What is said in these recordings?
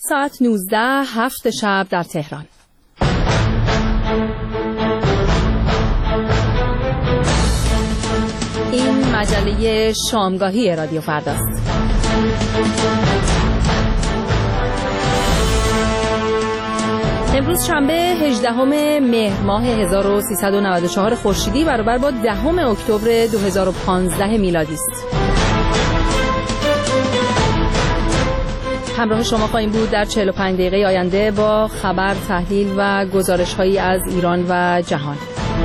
ساعت 19:07 شب در تهران. این مجله شامگاهی رادیو فرداست. امروز شنبه 18 مهر ماه 1394 خورشیدی برابر با 10 اکتبر 2015 میلادی است. همراه شما خواهیم بود در 45 دقیقه آینده با خبر، تحلیل و گزارش‌هایی از ایران و جهان.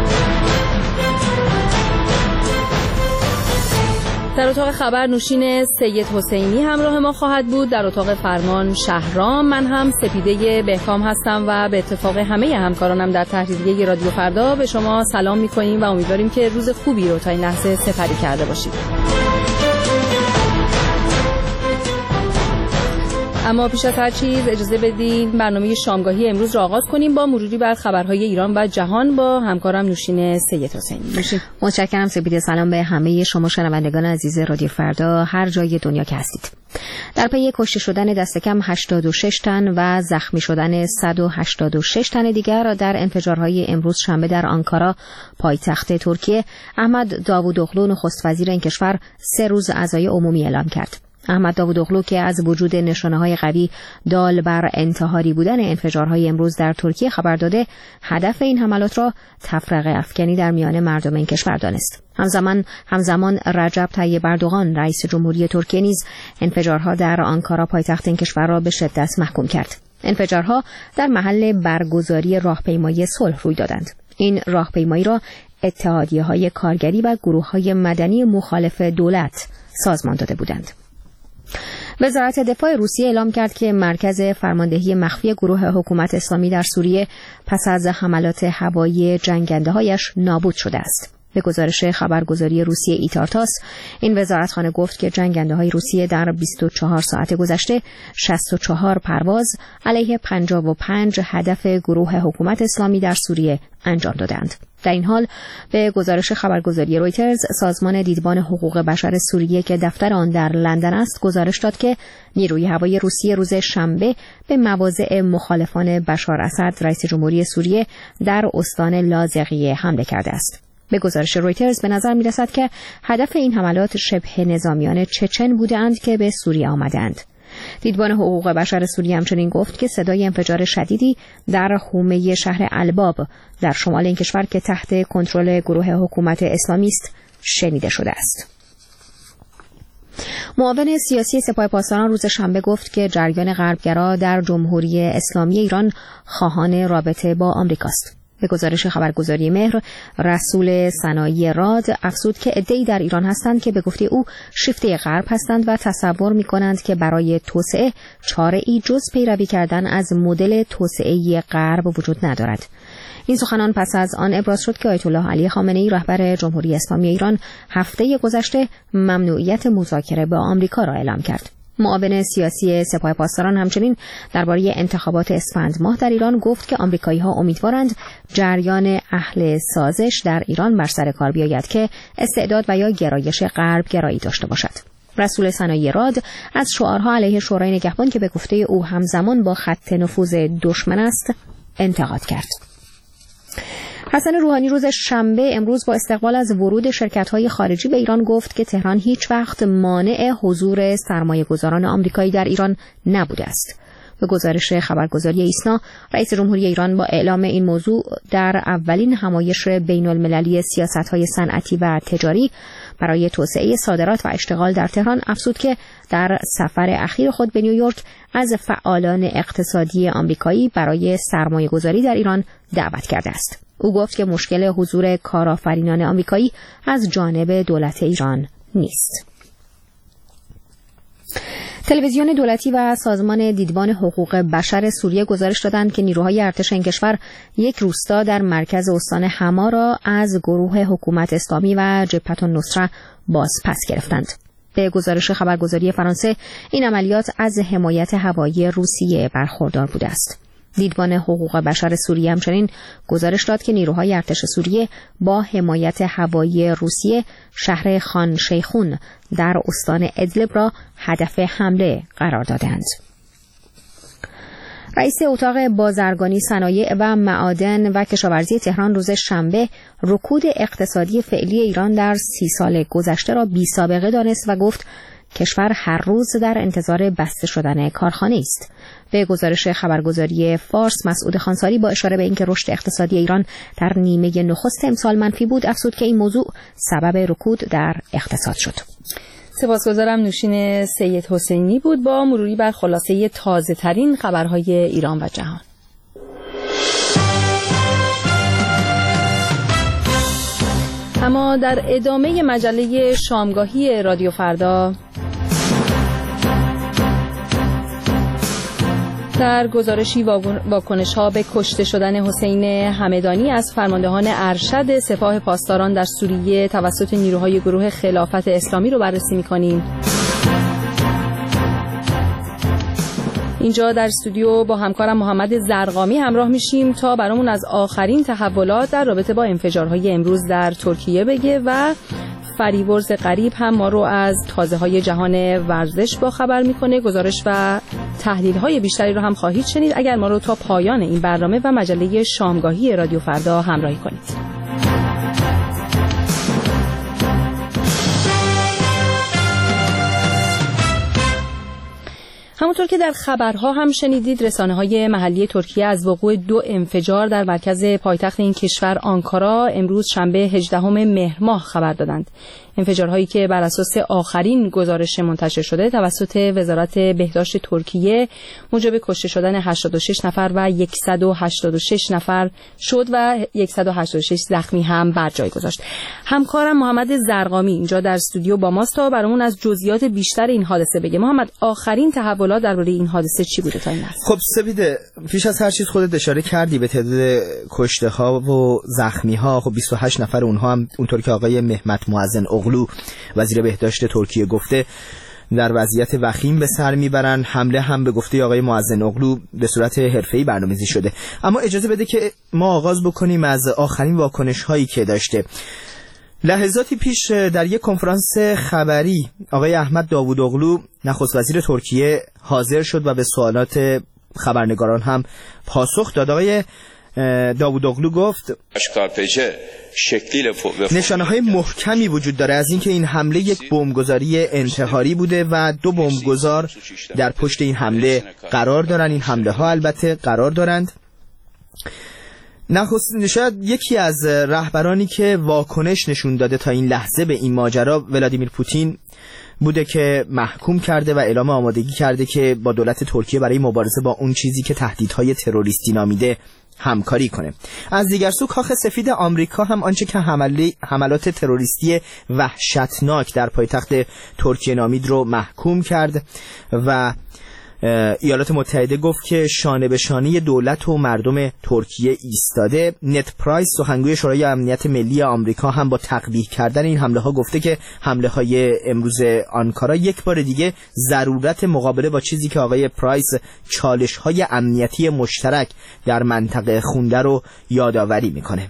در اتاق خبر نوشین سید حسینی همراه ما خواهد بود. در اتاق فرمان شهرام، من هم سپیده بهکام هستم و به اتفاق همه همکارانم در تحریریه رادیو فردا به شما سلام می‌کنیم و امیدواریم که روز خوبی رو تا این لحظه سپری کرده باشید. اما پیش از هر چیز اجازه بدید برنامه شامگاهی امروز را آغاز کنیم با مروری بر خبرهای ایران و جهان با همکارم نوشین سید حسینی. متشکرم سپیده. سلام به همه شما شنوندگان عزیز رادیو فردا هر جای دنیا که هستید. در پی کشته شدن دست کم 86 تن و زخمی شدن 186 تن دیگر در انفجارهای امروز شنبه در آنکارا پایتخت ترکیه، احمد داوودوغلو نخست وزیر این کشور 3 روز عزای عمومی اعلام کرد. احمد داوودوغلو که از وجود نشانه‌های قوی دال بر انتحاری بودن انفجارهای امروز در ترکیه خبر داده، هدف این حملات را تفرقه افکنی در میان مردم این کشور دانست. همزمان رجب طیب اردوغان رئیس جمهوری ترکیه نیز انفجارها در آنکارا پایتخت این کشور را به شدت محکوم کرد. انفجارها در محل برگزاری راهپیمایی صلح روی دادند. این راهپیمایی را اتحادیه‌های کارگری و گروه‌های مدنی مخالف دولت سازمان داده بودند. وزارت دفاع روسیه اعلام کرد که مرکز فرماندهی مخفی گروه حکومت اسلامی در سوریه پس از حملات هوایی جنگنده‌هایش نابود شده است. به گزارش خبرگزاری روسیه ایتارتاس، این وزارتخانه گفت که جنگنده‌های روسیه در 24 ساعت گذشته 64 پرواز علیه 55 هدف گروه حکومت اسلامی در سوریه انجام دادند. در این حال به گزارش خبرگزاری رویترز، سازمان دیدبان حقوق بشر سوریه که دفتر آن در لندن است گزارش داد که نیروی هوایی روسیه روز شنبه به مواضع مخالفان بشار اسد رئیس جمهوری سوریه در استان لاذقیه حمله کرده است. به گزارش رویترز به نظر می‌رسد که هدف این حملات شبه نظامیان چچن بودند که به سوریه آمدند. دیدبان حقوق بشر سوریه همچنین گفت که صدای انفجار شدیدی در حومه شهر الباب در شمال این کشور که تحت کنترل گروه حکومت اسلامی است شنیده شده است. معاون سیاسی سپاه پاسداران روز شنبه گفت که جریان غربگرا در جمهوری اسلامی ایران خواهان رابطه با آمریکاست. به گزارش خبرگزاری مهر، رسول صنایع راد افزود که عده‌ای در ایران هستند که به گفته او شیفته غرب هستند و تصور می‌کنند که برای توسعه چاره‌ای جز پیروی کردن از مدل توسعه‌ای غرب وجود ندارد. این سخنان پس از آن ابراز شد که آیت الله علی خامنه‌ای رهبر جمهوری اسلامی ایران هفته گذشته ممنوعیت مذاکره با آمریکا را اعلام کرد. معاون سیاسی سپاه پاسداران همچنین درباره انتخابات اسفند ماه در ایران گفت که آمریکایی‌ها امیدوارند جریان اهل سازش در ایران بر سر کار بیاید که استعداد و یا گرایش غرب گرایی داشته باشد. رسول صنایع راد از شعارها علیه شورای نگهبان که به گفته او همزمان با خط نفوذ دشمن است انتقاد کرد. حسن روحانی روز شنبه امروز با استقبال از ورود شرکت‌های خارجی به ایران گفت که تهران هیچ وقت مانع حضور سرمایه‌گذاران آمریکایی در ایران نبوده است. به گزارش خبرگزاری ایسنا، رئیس جمهوری ایران با اعلام این موضوع در اولین همایش بین‌المللی سیاست‌های صنعتی و تجاری برای توسعه صادرات و اشتغال در تهران افزود که در سفر اخیر خود به نیویورک از فعالان اقتصادی آمریکایی برای سرمایه‌گذاری در ایران دعوت کرده است. او گفت که مشکل حضور کارآفرینان آمریکایی از جانب دولت ایران نیست. تلویزیون دولتی و سازمان دیدبان حقوق بشر سوریه گزارش دادند که نیروهای ارتش این کشور یک روستا در مرکز استان حما را از گروه حکومت اسلامی و جبهة النصره باز پس گرفتند. به گزارش خبرگزاری فرانسه، این عملیات از حمایت هوایی روسیه برخوردار بوده است. دیدبان حقوق بشر سوریه همچنین گزارش داد که نیروهای ارتش سوریه با حمایت هوایی روسیه شهر خان شیخون در استان ادلب را هدف حمله قرار دادند. رئیس اتاق بازرگانی، صنایع و معادن و کشاورزی تهران روز شنبه رکود اقتصادی فعلی ایران در 30 سال گذشته را بی‌سابقه دانست و گفت کشور هر روز در انتظار بسته شدن کارخانه است. به گزارش خبرگزاری فارس، مسعود خانساری با اشاره به اینکه رشد اقتصادی ایران در نیمه نخست امسال منفی بود، افزود که این موضوع سبب رکود در اقتصاد شد. سپاسگزارم. نوشین سید حسینی بود با مروری بر خلاصه تازه ترین خبرهای ایران و جهان. اما در ادامه مجله شامگاهی رادیو فردا، در گزارشی واکنش‌ها به کشته شدن حسین همدانی از فرماندهان ارشد سپاه پاسداران در سوریه توسط نیروهای گروه خلافت اسلامی رو بررسی می‌کنیم. اینجا در استودیو با همکارم محمد زرقامی همراه میشیم تا برامون از آخرین تحولات در رابطه با انفجارهای امروز در ترکیه بگه و فریورز قریب هم ما رو از تازه‌های جهان ورزش با خبر میکنه. گزارش و تحلیل‌های بیشتری رو هم خواهید شنید اگر ما رو تا پایان این برنامه و مجله شامگاهی رادیو فردا همراهی کنید. همونطور که در خبرها هم شنیدید، رسانه‌های محلی ترکیه از وقوع 2 انفجار در مرکز پایتخت این کشور آنکارا امروز شنبه 18 مهر ماه خبر دادند. انفجارهایی که بر اساس آخرین گزارش منتشر شده توسط وزارت بهداشت ترکیه موجب کشته شدن 86 نفر و 186 نفر شد و 186 زخمی هم بر جای گذاشت. همکارم محمد زرقامی اینجا در استودیو با ماست تا برامون از جزئیات بیشتر این حادثه بگه. محمد، آخرین تحولات درباره این حادثه چی بوده تا این لحظه؟ خب سپیده، پیش از هر چیز خودت اشاره کردی به تعداد کشته ها و زخمی ها. خب 28 نفر اونها هم اونطور که آقای مهمت معزن اغلو وزیر بهداشت ترکیه گفته در وضعیت وخیم به سر میبرن. حمله هم به گفته آقای معزن اغلو به صورت حرفه‌ای برنامه‌ریزی شده. اما اجازه بده که ما آغاز بکنیم از آخرین واکنش هایی که داشته. لحظاتی پیش در یک کنفرانس خبری آقای احمد داوودوغلو نخست وزیر ترکیه حاضر شد و به سوالات خبرنگاران هم پاسخ داد. آقای داوودوغلو گفت نشانه‌های محکمی وجود داره از اینکه این حمله یک بمبگذاری انتحاری بوده و 2 بمبگذار در پشت این حمله قرار دارن. این حمله ها البته قرار دارند. شاید یکی از رهبرانی که واکنش نشون داده تا این لحظه به این ماجرا ولادیمیر پوتین بوده که محکوم کرده و اعلام آمادگی کرده که با دولت ترکیه برای مبارزه با اون چیزی که تهدیدهای تروریستی نامیده همکاری کنه. از دیگر سو کاخ سفید آمریکا هم آنچه که حملات تروریستی وحشتناک در پایتخت ترکیه نامید رو محکوم کرد و ایالات متحده گفت که شانه به شانه دولت و مردم ترکیه ایستاده. نت پرایس سخنگوی شورای امنیت ملی آمریکا هم با تقبیح کردن این حمله ها گفته که حمله های امروز آنکارا یک بار دیگه ضرورت مقابله با چیزی که آقای پرایس چالش های امنیتی مشترک در منطقه خونده رو یادآوری میکنه.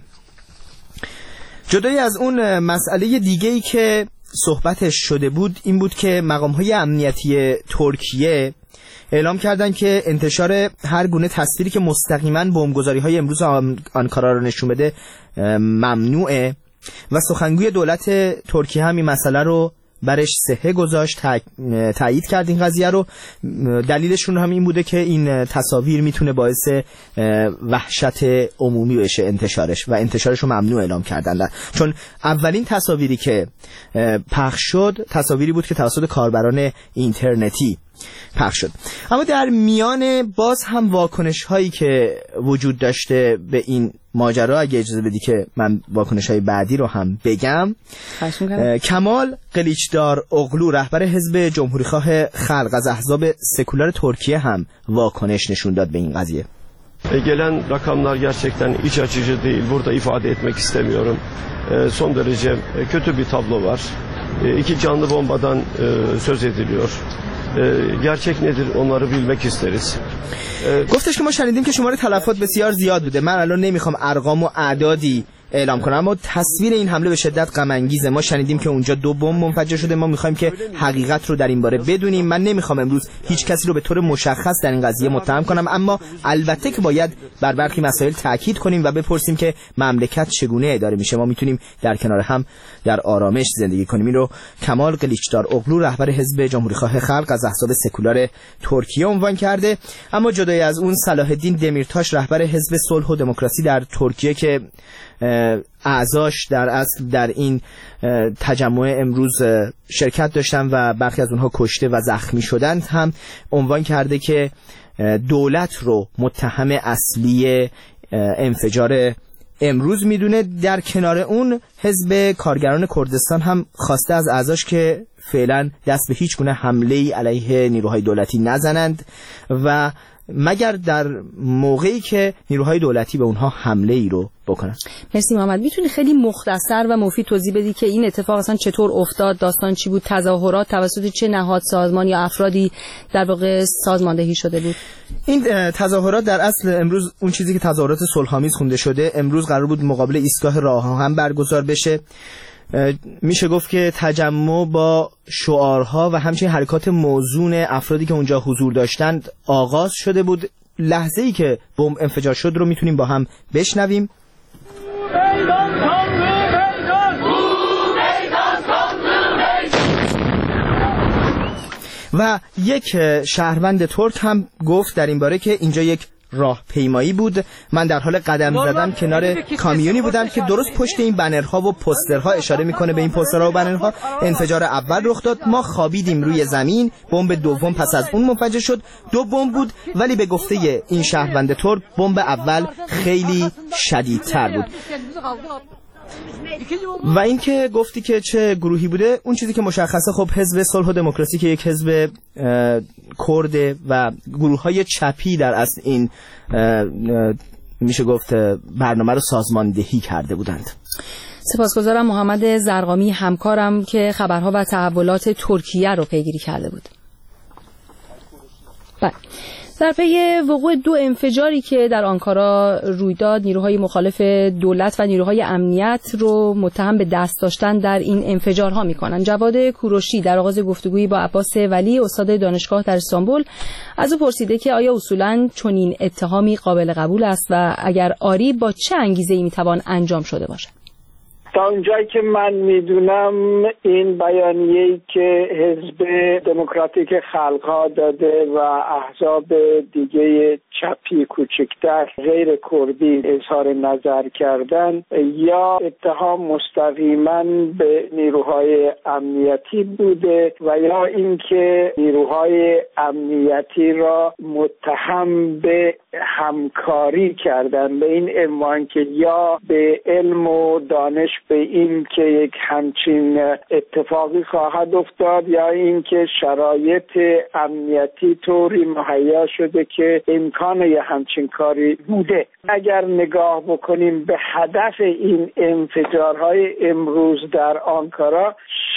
جدای از اون مسئله دیگه‌ای که صحبتش شده بود این بود که مقام‌های امنیتی ترکیه اعلام کردن که انتشار هر گونه تصویری که مستقیما بمبگذاری‌های امروز آنکارا رو نشون بده ممنوعه و سخنگوی دولت ترکیه هم این مسئله رو برش صحه گذاشت، تایید کرد این قضیه رو. دلیلشون هم این بوده که این تصاویر میتونه باعث وحشت عمومی بشه انتشارش و انتشارش رو ممنوع اعلام کردن، چون اولین تصاویری که پخش شد تصاویری بود که توسط کاربران اینترنتی پخش شد. اما در میان باز هم واکنش هایی که وجود داشته به این ماجرا، اگه اجازه بدی که من واکنش های بعدی رو هم بگم. کمال قلیچدار اغلو رهبر حزب جمهوریخواه خلق از احزاب سکولار Türkiye هم واکنش نشون داد به این قضیه. Gelen rakamlar gerçekten iç açıcı değil. Burada ifade etmek istemiyorum. Son derece kötü bir tablo var. 2 canlı bombadan söz ediliyor. gerçek nedir onları bilmek isteriz. گفتش که ما شنیدیم که شمار تلفات بسیار زیاد بوده. من الان نمیخوام ارقام و اعدادی اعلام کنه. اما تصویر این حمله به شدت غم انگیزه. ما شنیدیم که اونجا 2 بمب منفجر شده. ما میخوایم که حقیقت رو در این باره بدونیم. من نمیخوام امروز هیچ کسی رو به طور مشخص در این قضیه متهم کنم، اما البته که باید بر برخی مسائل تاکید کنیم و بپرسیم که مملکت چگونه اداره میشه. ما میتونیم در کنار هم در آرامش زندگی کنیم. این رو کمال قلیچدار اغلو، رهبر حزب جمهوریخواه خلق از احزاب سکولار ترکیه عنوان کرده. اما جدای از اون صلاح الدین دمیرتاش، رهبر حزب صلح و دموکراسی در ترکیه که اعضاش در اصل در این تجمع امروز شرکت داشتن و برخی از اونها کشته و زخمی شدند، هم عنوان کرده که دولت رو متهم اصلی انفجار امروز میدونه. در کنار اون حزب کارگران کردستان هم خواسته از اعضاش که فعلا دست به هیچ گونه حمله‌ای علیه نیروهای دولتی نزنند و مگر در موقعی که نیروهای دولتی به اونها حمله ای رو بکنن. مرسی محمد. میتونی خیلی مختصر و مفید توضیح بدی که این اتفاق اصلا چطور افتاد؟ داستان چی بود؟ تظاهرات توسط چه نهاد، سازمان یا افرادی در واقع سازماندهی شده بود؟ این تظاهرات در اصل امروز اون چیزی که تظاهرات صلح‌آمیز خونده شده، امروز قرار بود مقابل ایستگاه راه آهن برگزار بشه. میشه گفت که تجمع با شعارها و همچنین حرکات موزون افرادی که اونجا حضور داشتند آغاز شده بود. لحظه‌ای که بمب انفجار شد رو میتونیم با هم بشنویم. و یک شهروند ترک هم گفت در این باره که اینجا یک راهپیمایی بود. من در حال قدم زدن کنار کامیونی بودم که درست پشت این بنرها و پوسترها، اشاره میکنه به این پوسترها و بنرها، انفجار اول رخ داد. ما خوابیدیم روی زمین. بمب دوم پس از اون منفجر شد. 2 بمب بود، ولی به گفته این شهروند ترک بمب اول خیلی شدیدتر بود. و این که گفتی که چه گروهی بوده، اون چیزی که مشخصه خب حزب صلح و دموکراسی که یک حزب کرده و گروه‌های چپی در اصل این میشه گفت برنامه رو سازماندهی کرده بودند. سپاسگزارم محمد زرقامی، همکارم که خبرها و تحولات ترکیه رو پیگیری کرده بود. بله. در پی وقوع 2 انفجاری که در آنکارا روی داد، نیروهای مخالف دولت و نیروهای امنیت رو متهم به دست داشتن در این انفجارها می‌کنند. جواد کوروشی در آغاز گفتگویی با عباس ولی، استاد دانشگاه در استانبول، از او پرسیده که آیا اصولاً چنین اتهامی قابل قبول است و اگر آری با چه انگیزه‌ای می‌توان انجام شده باشد؟ تا اونجایی که من میدونم این بیانیه‌ای که حزب دموکراتیک خلق‌ها داده و احزاب دیگه چپی کوچکتر غیر کردی اظهار نظر کردن، یا اتهام مستقیما به نیروهای امنیتی بوده و یا اینکه نیروهای امنیتی را متهم به همکاری کردن به این عنوان که یا به علم و دانش به این که یک همچین اتفاقی خواهد افتاد یا این که شرایط امنیتی طوری مهیا شده که امکان یه همچین کاری بوده. اگر نگاه بکنیم به هدف این انفجارهای امروز در آنکارا،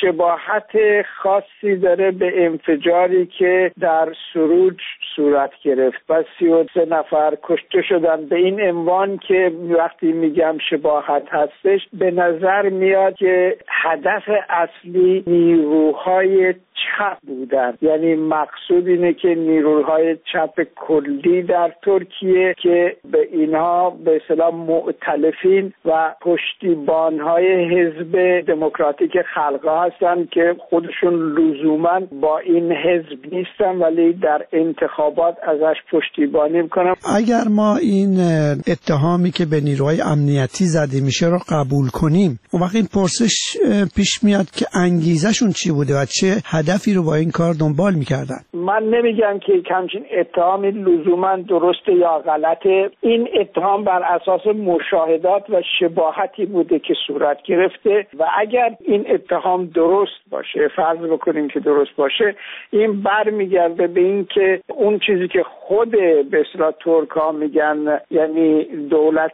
شباهت خاصی داره به انفجاری که در سروج صورت گرفت و 33 نفر کشته شدن. به این عنوان که وقتی میگم شباهت هستش، به نظر میاد که هدف اصلی نیروهای چپ بودن. یعنی مقصود اینه که نیروهای چپ کلی در ترکیه که به اینها به اصطلاح مؤتلفین و پشتیبانهای حزب دموکراتیک خلق‌ها هستن که خودشون لزوما با این حزب نیستن ولی در انتخابات ازش پشتیبانی میکنن. اگر ما این اتهامی که به نیروهای امنیتی زده میشه رو قبول کنیم، اون وقت این پرسش پیش میاد که انگیزشون چی بوده و چه هدفی رو با این کار دنبال میکردن. من نمیگم که همچین اتهامی لزوما درسته یا غلطه. این اتهام بر اساس مشاهدات و شباهتی بوده که صورت گرفته و اگر این اتهام درست باشه، فرض بکنیم که درست باشه، این برمیگرده به این که اون چیزی که خود به اصطلاح ترک‌ها میگن یعنی دولت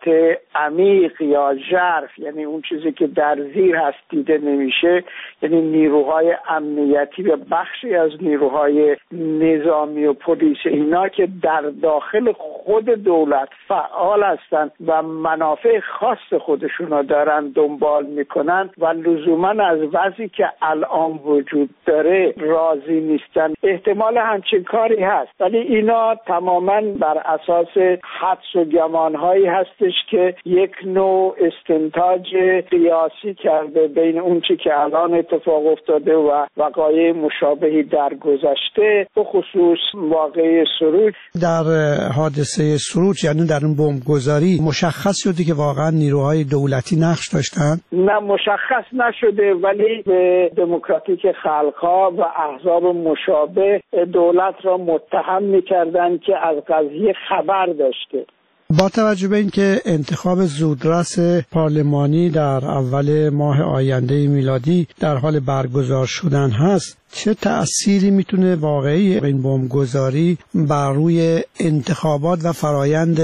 عمیق یا ژرف، یعنی اون چیزی که در زیر هست دیده نمیشه، یعنی نیروهای امنیتی و بخشی از نیروهای نظامی و پلیس، اینا که در داخل خود دولت فعال هستند و منافع خاص خودشون رو دارن دنبال میکنن و لزوما از وضعی که الان وجود داره راضی نیستن، احتمال همچین کاری هست، ولی اینا تماما بر اساس حدس و گمانهایی هستش که یک نوع استنتاج قیاسی کرده بین اون چی که الان اتفاق افتاده و وقایع مشابهی در گذشته، به خصوص واقعه سروج. در حادثه سروج، یعنی در اون بمبگذاری، مشخص شده که واقعا نیروهای دولتی نقش داشتن؟ نه، مشخص نشده، ولی به دموکراتیک خلق‌ها و احزاب مشابه دولت را متهم می‌کردند که از قضیه خبر داشته. با توجه به اینکه انتخاب زودرس پارلمانی در اول ماه آینده میلادی در حال برگزار شدن هست، چه تأثیری میتونه واقعی این بمبگذاری بر روی انتخابات و فرایند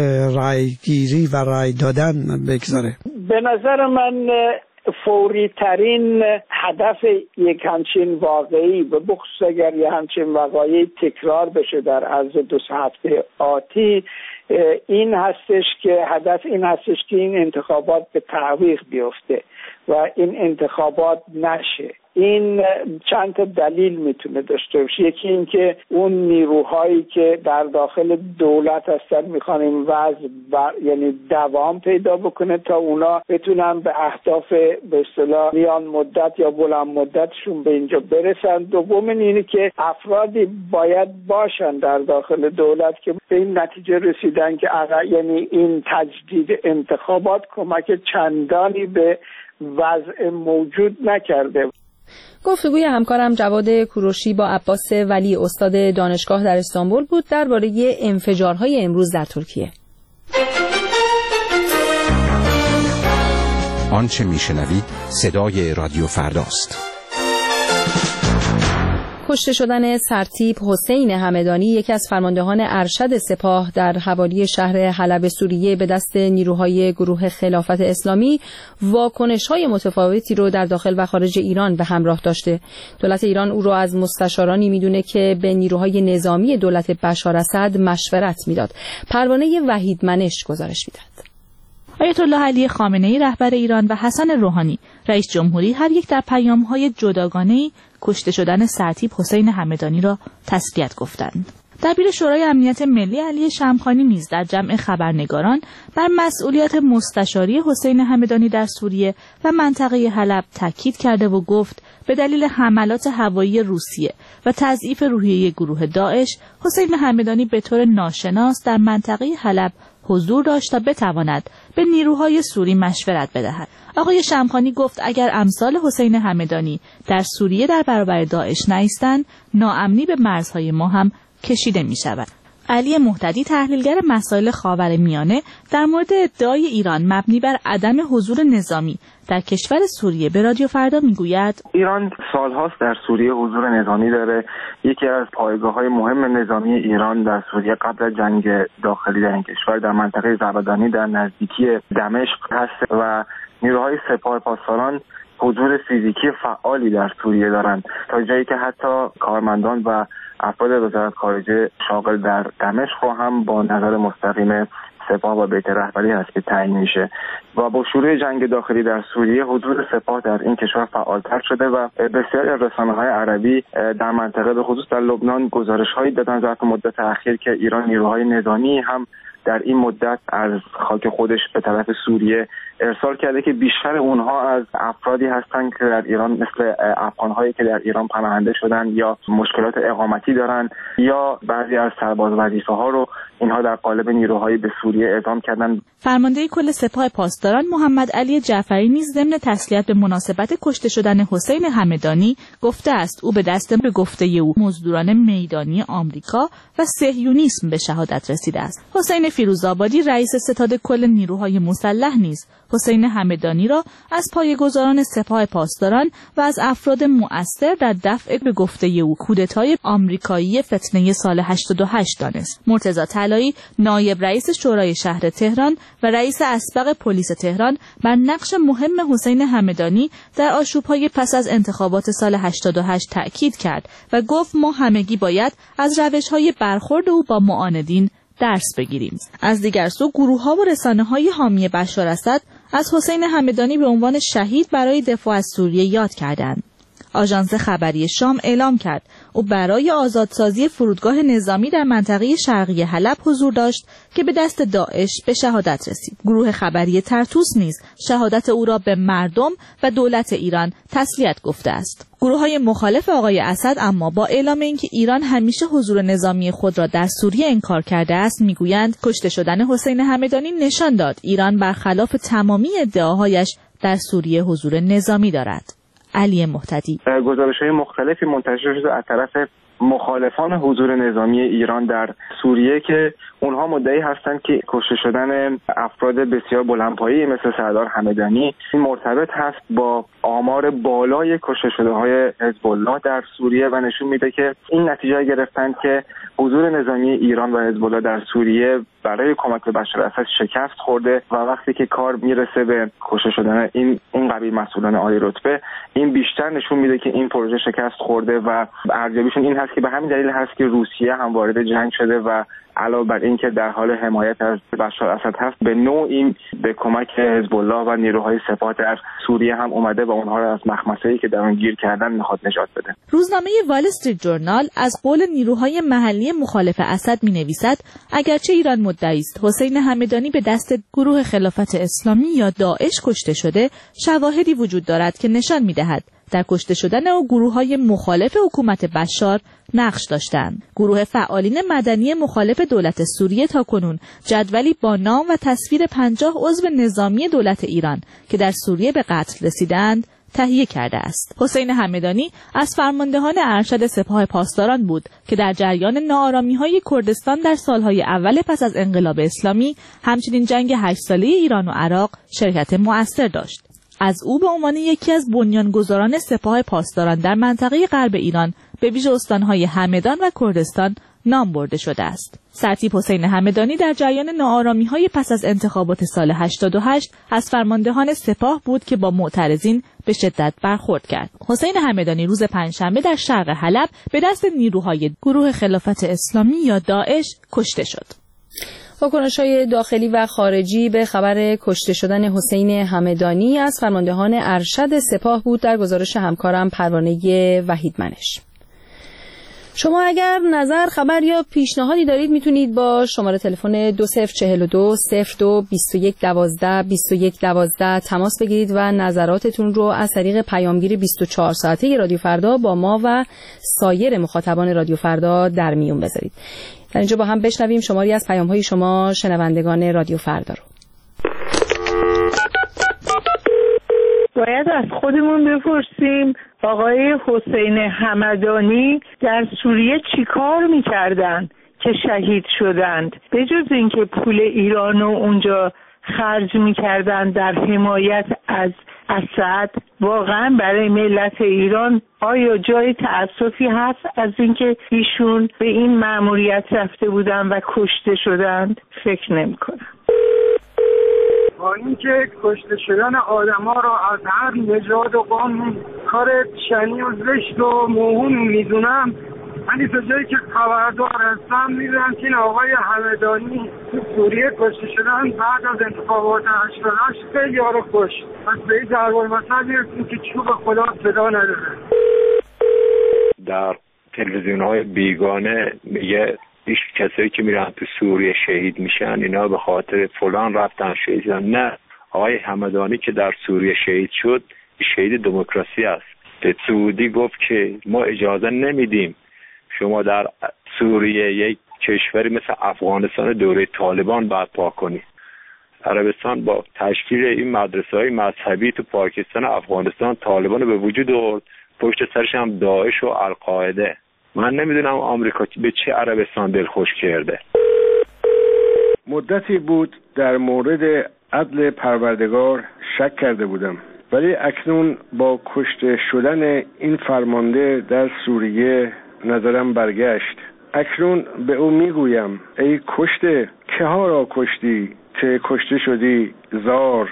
رأیگیری و رأی دادن بگذاره؟ به نظر من فوری ترین هدف یک همچین واقعی، به بخصوص اگر یه همچین وقایعی تکرار بشه در عرض 2 هفته آتی، این هستش که هدف این هستش که این انتخابات به تعویق بیفته و این انتخابات نشه. این چند تا دلیل میتونه داشته باشه. یکی این که اون نیروهایی که در داخل دولت هستن میخوان این وضع یعنی دوام پیدا بکنه تا اونا بتونن به اهداف به اصطلاح میان مدت یا بلند مدتشون به اینجا برسن. دوم اینه که افرادی باید باشن در داخل دولت که به این نتیجه رسیدن که یعنی این تجدید انتخابات کمک چندانی به وضع موجود نکرده. گفتگوی همکارم جواد کوروشی با عباس ولی استاد دانشگاه در استانبول بود درباره انفجارهای امروز در ترکیه. آنچه میشنوید صدای رادیو فرداست. کشته شدن سرتیپ حسین همدانی، یکی از فرماندهان ارشد سپاه در حوالی شهر حلب سوریه، به دست نیروهای گروه خلافت اسلامی واکنش‌های متفاوتی رو در داخل و خارج ایران به همراه داشته. دولت ایران او رو از مستشارانی میدونه که به نیروهای نظامی دولت بشار اسد مشورت میداد. پروانه وحید منش گزارش میداد. آیت الله علی خامنه‌ای رهبر ایران و حسن روحانی رئیس جمهوری هر یک در پیام‌های جداگانه‌ای کشته شدن سرتیپ حسین همدانی را تسلیت گفتند. دبیر شورای امنیت ملی علی شمخانی نیز در جمع خبرنگاران بر مسئولیت مستشاری حسین همدانی در سوریه و منطقه حلب تاکید کرده و گفت به دلیل حملات هوایی روسیه و تضعیف روحیه گروه داعش، حسین همدانی به طور ناشناس در منطقه حلب حضور داشت تا بتواند به نیروهای سوری مشورت بدهد. آقای شمخانی گفت اگر امثال حسین همدانی در سوریه در برابر داعش نایستند، ناامنی به مرزهای ما هم کشیده می شود. علی مهتدی تحلیلگر مسائل خاورمیانه در مورد ادعای ایران مبنی بر عدم حضور نظامی در کشور سوریه به رادیو فردا میگوید ایران سالهاست در سوریه حضور نظامی داره. یکی از پایگاه‌های مهم نظامی ایران در سوریه قبل از جنگ داخلی در این کشور در منطقه زبدانی در نزدیکی دمشق هست و نیروهای سپاه پاسداران حضور فیزیکی فعالی در سوریه دارند، تا جایی که حتی کارمندان و افراد وزارت خارجه شاغل در دمشق هم با نظر مستقیم سپاه و بیت رهبری هست که تعیین میشه و با شروع جنگ داخلی در سوریه حضور سپاه در این کشور فعالتر شده و بسیاری از رسانه‌های عربی در منطقه به خصوص در لبنان گزارش‌هایی دادن ظرف مدت اخیر که ایران نیروهای نظامی هم در این مدت از خاک خودش به طرف سوریه ارسال کرده که بیشتر اونها از افرادی هستند که در ایران مثل افغان‌هایی که در ایران پناهنده شدن یا مشکلات اقامتی دارن یا بعضی از سرباز وظیفه‌ها رو اینها در قالب نیروهایی به سوریه اعزام کردن. فرمانده کل سپاه پاسداران محمد علی جعفری نیز ضمن تسلیت به مناسبت کشته شدن حسین همدانی گفته است او به دست به گفته او مزدوران میدانی آمریکا و صهیونیسم به شهادت رسیده است. حسین فیروزآبادی رئیس ستاد کل نیروهای مسلح نیز حسین همدانی را از پایه‌گذاران سپاه پاسداران و از افراد مؤثر در دفع به گفته او کودتای آمریکایی فتنه سال 88 دانست. مرتضی طلایی نایب رئیس شورای شهر تهران و رئیس اسبق پلیس تهران بر نقش مهم حسین همدانی در آشوب‌های پس از انتخابات سال 88 تأکید کرد و گفت ما همگی باید از روش‌های برخورد او با معاندین درس بگیریم. از دیگر سو گروه‌ها و رسانه‌های حامی بشار اسد از حسین همدانی به عنوان شهید برای دفاع از سوریه یاد کردند. آژانس خبری شام اعلام کرد او برای آزادسازی فرودگاه نظامی در منطقه شرقی حلب حضور داشت که به دست داعش به شهادت رسید. گروه خبری طرطوس نیز شهادت او را به مردم و دولت ایران تسلیت گفته است. گروه‌های مخالف آقای اسد اما با اعلام اینکه ایران همیشه حضور نظامی خود را در سوریه انکار کرده است میگویند کشته شدن حسین همدانی نشان داد ایران برخلاف تمامی ادعاهایش در سوریه حضور نظامی دارد. علی محتدی: گزارش‌های مختلفی منتشر شده از طرف مخالفان حضور نظامی ایران در سوریه که اونها مدعی هستند که کشته شدن افراد بسیار بلندپایه‌ای مثل سردار همدانی این مرتبط هست با آمار بالای کشته شده‌های حزب الله در سوریه و نشون میده که این نتیجه گرفتن که حضور نظامی ایران و حزب الله در سوریه برای کمک به بشار اسد شکست خورده و وقتی که کار میرسه به کشته شدن این قبیل مسئولان عالی رتبه این بیشتر نشون میده که این پروژه شکست خورده و ارزیابیشون این هست که به همین دلیل هست که روسیه هم وارد جنگ شده و علاوه بر این که در حال حمایت از بشار اسد هست به نوعی به کمک حزب الله و نیروهای سپاه در سوریه هم اومده و اونها را از مخمسه‌ای که در اون گیر کردن میخواد نجات بده. روزنامه وال استریت جورنال از قول نیروهای محلی مخالف اسد مینویسد اگرچه ایران مدعی است حسین همدانی به دست گروه خلافت اسلامی یا داعش کشته شده، شواهدی وجود دارد که نشان میدهد در کشته شدن او گروه‌های مخالف حکومت بشار نقش داشتند. گروه فعالین مدنی مخالف دولت سوریه تاکنون جدولی با نام و تصویر 50 عضو نظامی دولت ایران که در سوریه به قتل رسیدند تهیه کرده است. حسین همدانی از فرماندهان ارشد سپاه پاسداران بود که در جریان ناآرامی‌های کردستان در سالهای اول پس از انقلاب اسلامی همچنین جنگ 8 ساله ایران و عراق شرکت مؤثر داشت. از او به عنوان یکی از بنیانگذاران سپاه پاسداران در منطقه غرب ایران به ویژه استانهای همدان و کردستان نام برده شده است. سرتیپ حسین همدانی در جریان ناآرامی‌های پس از انتخابات سال 88 از فرماندهان سپاه بود که با معترضین به شدت برخورد کرد. حسین همدانی روز پنجشنبه در شرق حلب به دست نیروهای گروه خلافت اسلامی یا داعش کشته شد. واکنش‌های داخلی و خارجی به خبر کشته شدن حسین همدانی از فرماندهان ارشد سپاه بود در گزارش همکارم پروانه وحیدمنش. شما اگر نظر، خبر یا پیشنهادی دارید میتونید با شماره تلفن 2042 02 21 12 21 12 تماس بگیرید و نظراتتون رو از طریق پیامگیر 24 ساعته رادیو فردا با ما و سایر مخاطبان رادیو فردا در میون بذارید. در اینجا با هم بشنویم شماری از پیام‌های شما شنوندگان رادیو فردا رو. باید از خودمون بپرسیم آقای حسین همدانی در سوریه چی کار میکردن که شهید شدند؟ به جز اینکه پول ایران رو اونجا خرج میکردن در حمایت از اسد، واقعا برای ملت ایران آیا جای تأسفی هست از اینکه ایشون به این مأموریت رفته بودن و کشته شدند؟ فکر نمی‌کنم. با اینکه کشته شدن آدم‌ها را از هر نژاد و قوم کار شنی و زشت و موهوم میدونم، ولی تا جایی که خبردار هستم میدونم که این آقای همدانی تو سوریه کشته شدن بعد از انتخابات 88 خیلی ها رو کشت. پس به این ضرب المثل میرسیم که چوب خدا صدا نداره. در تلویزیون‌های بیگانه میگه ایش کسایی که میرن تو سوریه شهید میشن اینا به خاطر فلان رفتن شهید شدن. نه، آقای همدانی که در سوریه شهید شد شهید دموکراسی است. به سعودی گفت که ما اجازه نمیدیم شما در سوریه یک کشوری مثل افغانستان دوره طالبان برپا کنید. عربستان با تشکیل این مدرسه‌های مذهبی تو پاکستان افغانستان طالبان رو به وجود آورد، پشت سرش هم داعش و القاعده. من نمیدونم آمریکا به چه عربستان دلخوش کرده. مدتی بود در مورد عدل پروردگار شک کرده بودم، ولی اکنون با کشته شدن این فرمانده در سوریه نظرم برگشت. اکنون به او میگویم ای کشته، که ها را کشتی که کشته شدی زار.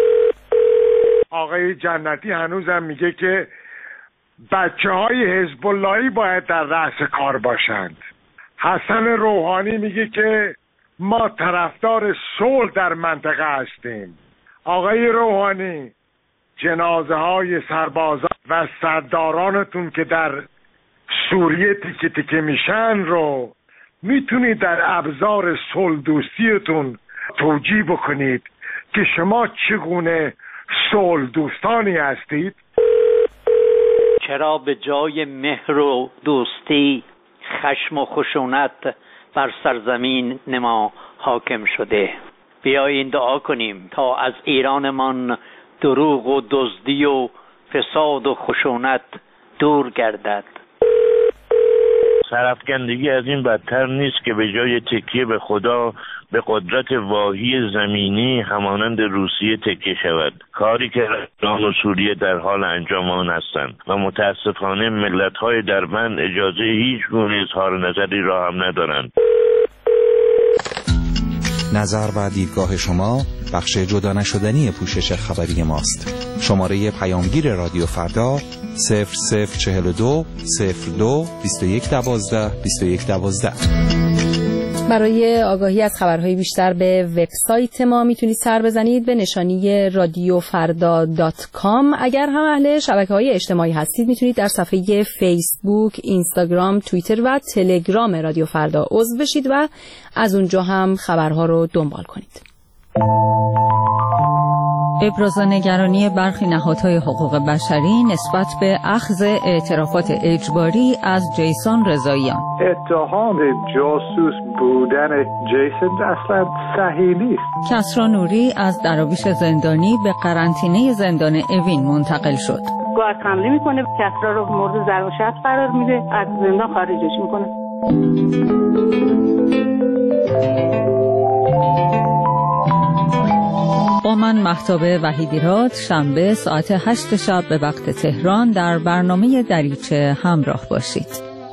آقای جنتی هنوزم میگه که بچه‌های حزب اللهی باید در رأس کار باشند. حسن روحانی میگه که ما طرفدار صلح در منطقه هستیم. آقای روحانی، جنازه های سربازان و سردارانتون که در سوریه تیکه تیکه میشن رو میتونید در ابزار صلح دوستیتون توجیه بکنید که شما چگونه صلح دوستانی هستید؟ چرا به جای مهر و دوستی خشم و خشونت بر سرزمین ما حاکم شده؟ بیایید دعا کنیم تا از ایرانمان دروغ و دزدی و فساد و خشونت دور گردد. سرافکندگی از این بدتر نیست که به جای تکیه به خدا به قدرت واهی زمینی همانند روسیه تکیه شود، کاری که ایران و سوریه در حال انجام آن هستند و متاسفانه ملت‌های دربند اجازه هیچ گونه اظهار نظری را هم ندارند. نظر و دیدگاه شما بخش جدا نشدنی پوشش خبری ماست. شماره پیامگیر رادیو فردا 0042 02 2112 2112. برای آگاهی از خبرهای بیشتر به وبسایت ما میتونید سر بزنید به نشانی radiofarda.com. اگر هم اهل شبکه‌های اجتماعی هستید میتونید در صفحه فیسبوک، اینستاگرام، توییتر و تلگرام رادیو فردا عضو بشید و از اونجا هم خبرها رو دنبال کنید. ابراز نگرانی برخی نهادهای حقوق بشری نسبت به اخذ اعترافات اجباری از جیسون رضاییان. اتهام جاسوس بودن جیسون اصلا صحیح نیست. کسری نوری از دراویش زندانی به قرنطینه زندان اوین منتقل شد. گارد حمله میکنه، کسری رو مورد ضرب و شتم قرار میده، از زندان خارجش میکنه. با من مهتاب وحیدیراد شنبه ساعت 8 شب به وقت تهران در برنامه دریچه همراه باشید.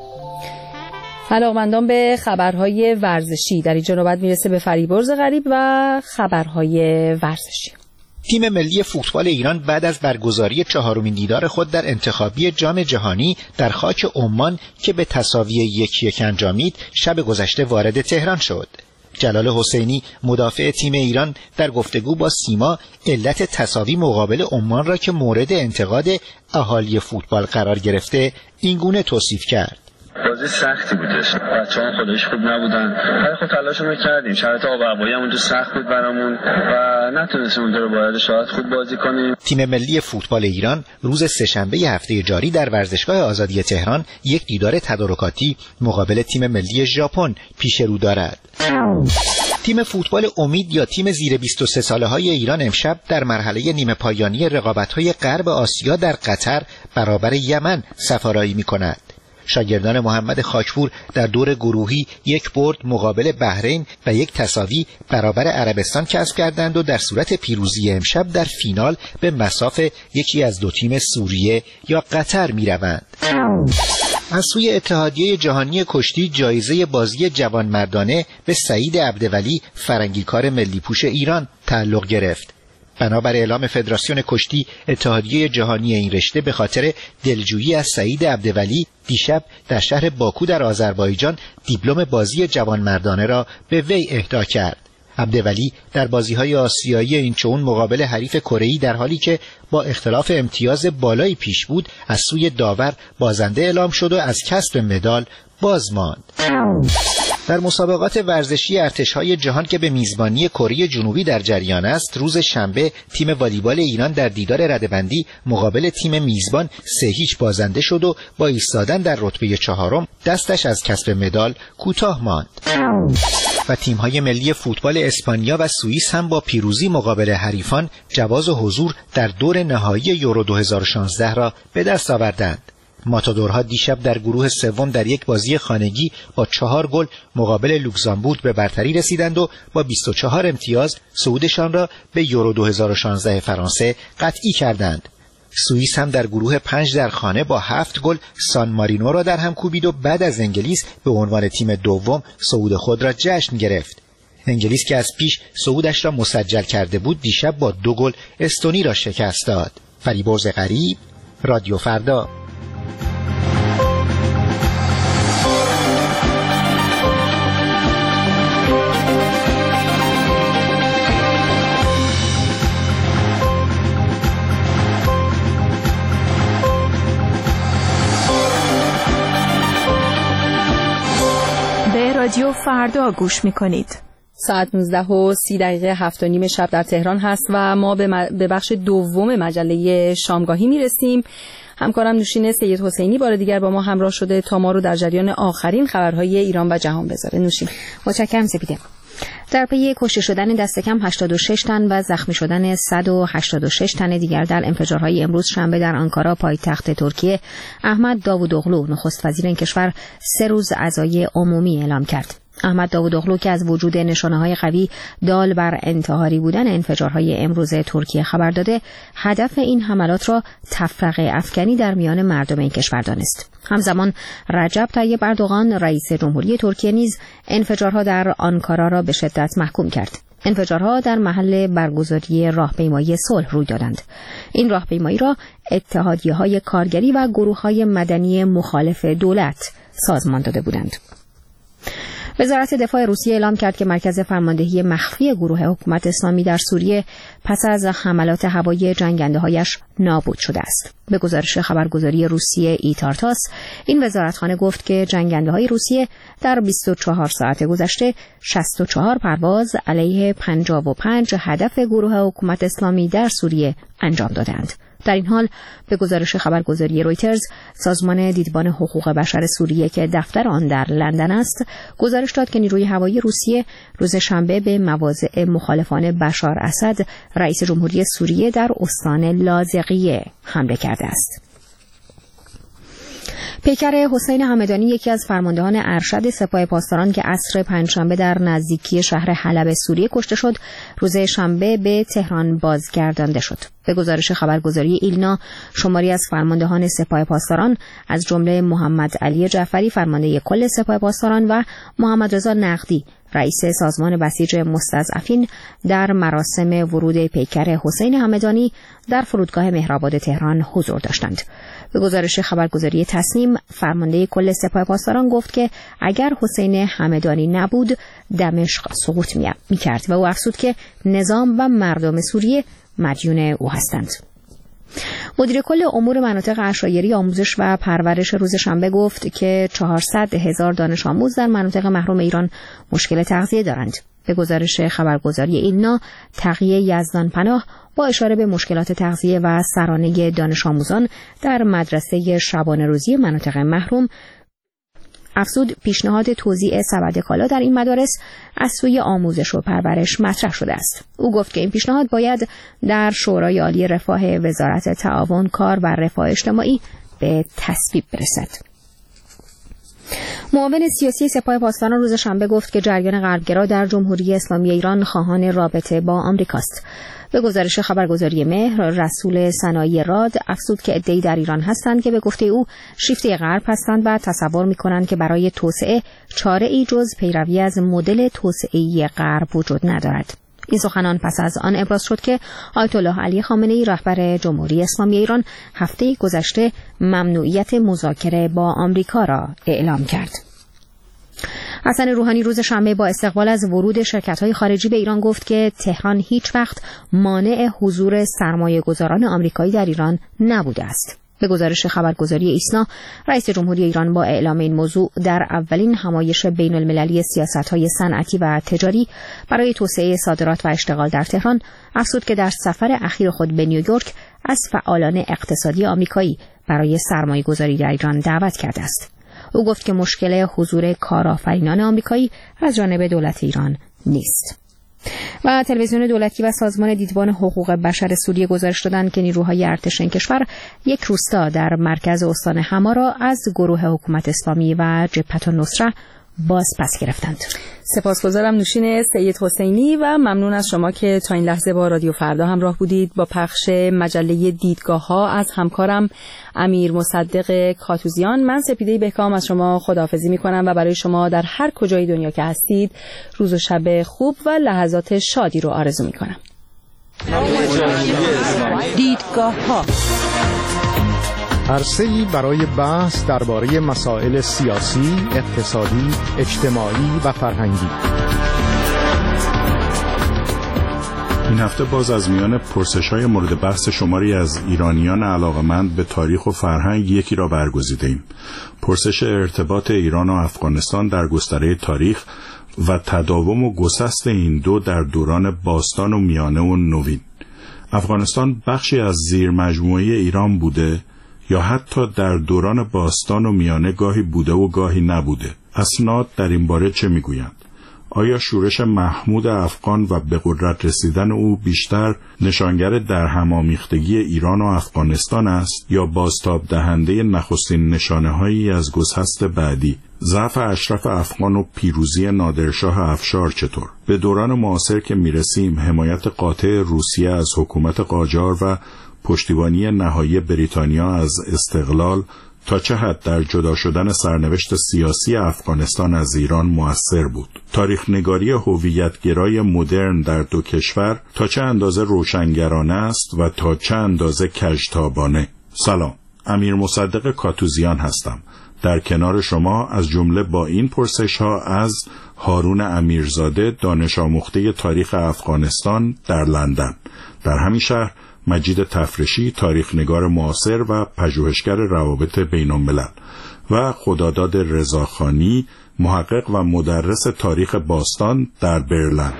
علاقمندان به خبرهای ورزشی در اینجا نوبت میرسه به فریبرز غریب و خبرهای ورزشی. تیم ملی فوتبال ایران بعد از برگزاری 4مین دیدار خود در انتخابی جام جهانی در خاک عمان که به تساوی 1-1 انجامید، شب گذشته وارد تهران شد. جلال حسینی مدافع تیم ایران در گفتگو با سیما علت تساوی مقابل عمان را که مورد انتقاد اهالی فوتبال قرار گرفته اینگونه توصیف کرد. بازی سختی بودش، بچه‌ها خودش خوب نبودن، ولی خب تلاشمون کردیم. شرایط آب و هوایی هم اونجا سخت بود برامون و نتونستیم اونجا رو باید شاید خوب بازی کنیم. تیم ملی فوتبال ایران روز سه‌شنبه هفته جاری در ورزشگاه آزادی تهران یک دیدار تدارکاتی مقابل تیم ملی ژاپن پیش رو دارد. تیم فوتبال امید یا تیم زیر 23 ساله‌های ایران امشب در مرحله نیمه پایانی رقابت‌های غرب آسیا در قطر برابر یمن سفارایی می‌کند. شاگردان محمد خاکپور در دور گروهی یک برد مقابل بحرین و یک تساوی برابر عربستان کسب کردند و در صورت پیروزی امشب در فینال به مصاف یکی از دو تیم سوریه یا قطر می‌روند. از سوی اتحادیه جهانی کشتی جایزه بازی جوانمردانه به سعید عبدولی فرنگیکار ملی پوش ایران تعلق گرفت. بنابر اعلام فدراسیون کشتی اتحادیه جهانی این رشته به خاطر دلجویی از سعید عبدولی دیشب در شهر باکو در آذربایجان دیپلم بازی جوانمردانه را به وی اهدا کرد. عبدولی در بازی‌های آسیایی این چون مقابل حریف کره‌ای در حالی که با اختلاف امتیاز بالایی پیش بود از سوی داور بازنده اعلام شد و از کسب مدال باز ماند. در مسابقات ورزشی ارتش‌های جهان که به میزبانی کره جنوبی در جریان است، روز شنبه تیم والیبال ایران در دیدار رده‌بندی مقابل تیم میزبان 3-0 بازنده شد و با ایستادن در رتبه 4 دستش از کسب مدال کوتاه ماند. و تیم‌های ملی فوتبال اسپانیا و سوئیس هم با پیروزی مقابل حریفان جواز حضور در دور نهایی یورو 2016 را به دست آوردند. ماتادورها دیشب در گروه سوم در یک بازی خانگی با 4 گل مقابل لوکزامبورگ به برتری رسیدند و با 24 امتیاز صعودشان را به یورو 2016 فرانسه قطعی کردند. سوئیس هم در گروه 5 در خانه با 7 گل سان مارینو را در هم کوبید و بعد از انگلیس به عنوان تیم دوم صعود خود را جشن گرفت. انگلیس که از پیش صعودش را مسجل کرده بود دیشب با 2 گل استونی را شکست داد. فریبرز غریب، رادیو فردا. رادیو فردا گوش میکنید. ساعت 19:30 7:30 شب در تهران هست و ما به بخش دوم مجله شامگاهی میرسیم. همکارم نوشین سید حسینی بار دیگر با ما همراه شده تا ما رو در جریان آخرین خبرهای ایران و جهان بذاره. نوشین. متشکرم سپیده. در پی کشته شدن دست کم 86 تن و زخمی شدن 186 تن دیگر در انفجارهای امروز شنبه در آنکارا پایتخت ترکیه، احمد داوودوغلو نخست وزیر این کشور 3 روز عزای عمومی اعلام کرد. احمد داوودوغلو که از وجود نشانه‌های قوی دال بر انتحاری بودن انفجارهای امروز ترکیه خبر داده، هدف این حملات را تفرقه افکنی در میان مردم این کشور دانست. همزمان رجب طیب اردوغان رئیس جمهوری ترکیه نیز انفجارها در آنکارا را به شدت محکوم کرد. انفجارها در محل برگزاری راهپیمایی صلح روی دادند. این راهپیمایی را اتحادیه‌های کارگری و گروه‌های مدنی مخالف دولت سازمان داده بودند. وزارت دفاع روسیه اعلام کرد که مرکز فرماندهی مخفی گروه حکومت اسلامی در سوریه پس از حملات هوایی جنگنده‌هایش نابود شده است. به گزارش خبرگزاری روسیه ایتارتاس، این وزارتخانه گفت که جنگنده‌های روسیه در 24 ساعت گذشته 64 پرواز علیه 55 هدف گروه حکومت اسلامی در سوریه انجام دادند. در این حال به گزارش خبرگزاری رویترز، سازمان دیدبان حقوق بشر سوریه که دفتر آن در لندن است، گزارش داد که نیروی هوایی روسیه روز شنبه به مواضع مخالفان بشار اسد رئیس جمهوری سوریه در استان لاذقیه حمله کرده است. پیکر حسین همدانی، یکی از فرماندهان ارشد سپاه پاسداران که عصر پنجشنبه در نزدیکی شهر حلب سوریه کشته شد، روز شنبه به تهران بازگردانده شد. به گزارش خبرگزاری ایلنا، شماری از فرماندهان سپاه پاسداران از جمله محمد علی جعفری فرمانده کل سپاه پاسداران و محمد رضا نقدی رئیس سازمان بسیج مستضعفین در مراسم ورود پیکر حسین همدانی در فرودگاه مهرآباد تهران حضور داشتند. به گزارش خبرگزاری تصنیم، فرمانده کل سپاه پاسداران گفت که اگر حسین همدانی نبود دمشق سقوط می‌کرد و او افزود که نظام و مردم سوریه مدیون او هستند. مدیر کل امور مناطق عشایری آموزش و پرورش روز شنبه گفت که 400,000 دانش آموز در مناطق محروم ایران مشکل تغذیه دارند. به گزارش خبرگزاری ایلنا، تقیه یزدان پناه با اشاره به مشکلات تغذیه و سرانه دانش آموزان در مدرسه شبانه روزی مناطق محروم افزود پیشنهاد توزیع سبد کالا در این مدارس از سوی آموزش و پرورش مطرح شده است. او گفت که این پیشنهاد باید در شورای عالی رفاه وزارت تعاون، کار و رفاه اجتماعی به تصویب برسد. معاون سیاسی سپاه پاسداران روز شنبه گفت که جریان غربگرا در جمهوری اسلامی ایران خواهان رابطه با آمریکاست. به گزارش خبرگزاری مهر، رسول صنایع راد افزود که عده‌ای در ایران هستند که به گفته او شیفته غرب هستند و تصور می‌کنند که برای توسعه چاره‌ای جز پیروی از مدل توسعه‌ای غرب وجود ندارد. این سخنان پس از آن ابراز شد که آیت الله علی خامنه‌ای رهبر جمهوری اسلامی ایران هفته گذشته ممنوعیت مذاکره با آمریکا را اعلام کرد. حسن روحانی روز شنبه با استقبال از ورود شرکت‌های خارجی به ایران گفت که تهران هیچ وقت مانع حضور سرمایه‌گذاران آمریکایی در ایران نبوده است. به گزارش خبرگزاری ایسنا، رئیس جمهوری ایران با اعلام این موضوع در اولین همایش بین‌المللی سیاست‌های صنعتی و تجاری برای توسعه صادرات و اشتغال در تهران افزود که در سفر اخیر خود به نیویورک از فعالان اقتصادی آمریکایی برای سرمایه‌گذاری در ایران دعوت کرده است. او گفت که مشکل حضور کارآفرینان آمریکایی از جانب دولت ایران نیست. و تلویزیون دولتی و سازمان دیدبان حقوق بشر سوریه گزارش دادند که نیروهای ارتش این کشور یک روستا در مرکز استان حما را از گروه حکومت اسلامی و جبهة النصره باز پس گرفتند. سپاسگزارم نوشین سید حسینی و ممنون از شما که تا این لحظه با رادیو فردا همراه بودید. با پخش مجله دیدگاه‌ها از همکارم امیر مصدق کاتوزیان، من سپیده بهکام از شما خداحافظی می‌کنم و برای شما در هر کجای دنیا که هستید روز و شب خوب و لحظات شادی رو آرزو می‌کنم. دیدگاه‌ها عرصه‌ای برای بحث درباره مسائل سیاسی، اقتصادی، اجتماعی و فرهنگی. این هفته باز از میان پرسش‌های مورد بحث شماری از ایرانیان علاقه‌مند به تاریخ و فرهنگ یکی را برگزیدیم. پرسش ارتباط ایران و افغانستان در گستره تاریخ و تداوم و گسست این دو در دوران باستان و میانه و نوین. افغانستان بخشی از زیر مجموعه ایران بوده یا حتی در دوران باستان و میانه گاهی بوده و گاهی نبوده؟ اسناد در این باره چه میگویند؟ آیا شورش محمود افغان و به قدرت رسیدن او بیشتر نشانگر در هم‌آمیختگی ایران و افغانستان است یا بازتاب دهنده نخستین نشانه‌هایی از گسست بعدی؟ ضعف اشرف افغان و پیروزی نادرشاه افشار چطور؟ به دوران معاصر که میرسیم، حمایت قاطع روسیه از حکومت قاجار و پشتیبانی نهایی بریتانیا از استقلال تا چه حد در جدا شدن سرنوشت سیاسی افغانستان از ایران مؤثر بود؟ تاریخ نگاری هویت‌گرای مدرن در دو کشور تا چه اندازه روشنگرانه است و تا چه اندازه کژتابانه؟ سلام، امیر مصدق کاتوزیان هستم. در کنار شما از جمله با این پرسش‌ها از هارون امیرزاده، دانش آموخته تاریخ افغانستان در لندن. در همین شهر مجید تفرشی، تاریخ‌نگار معاصر و پژوهشگر روابط بین‌الملل و خداداد رضاخانی، محقق و مدرس تاریخ باستان در برلین.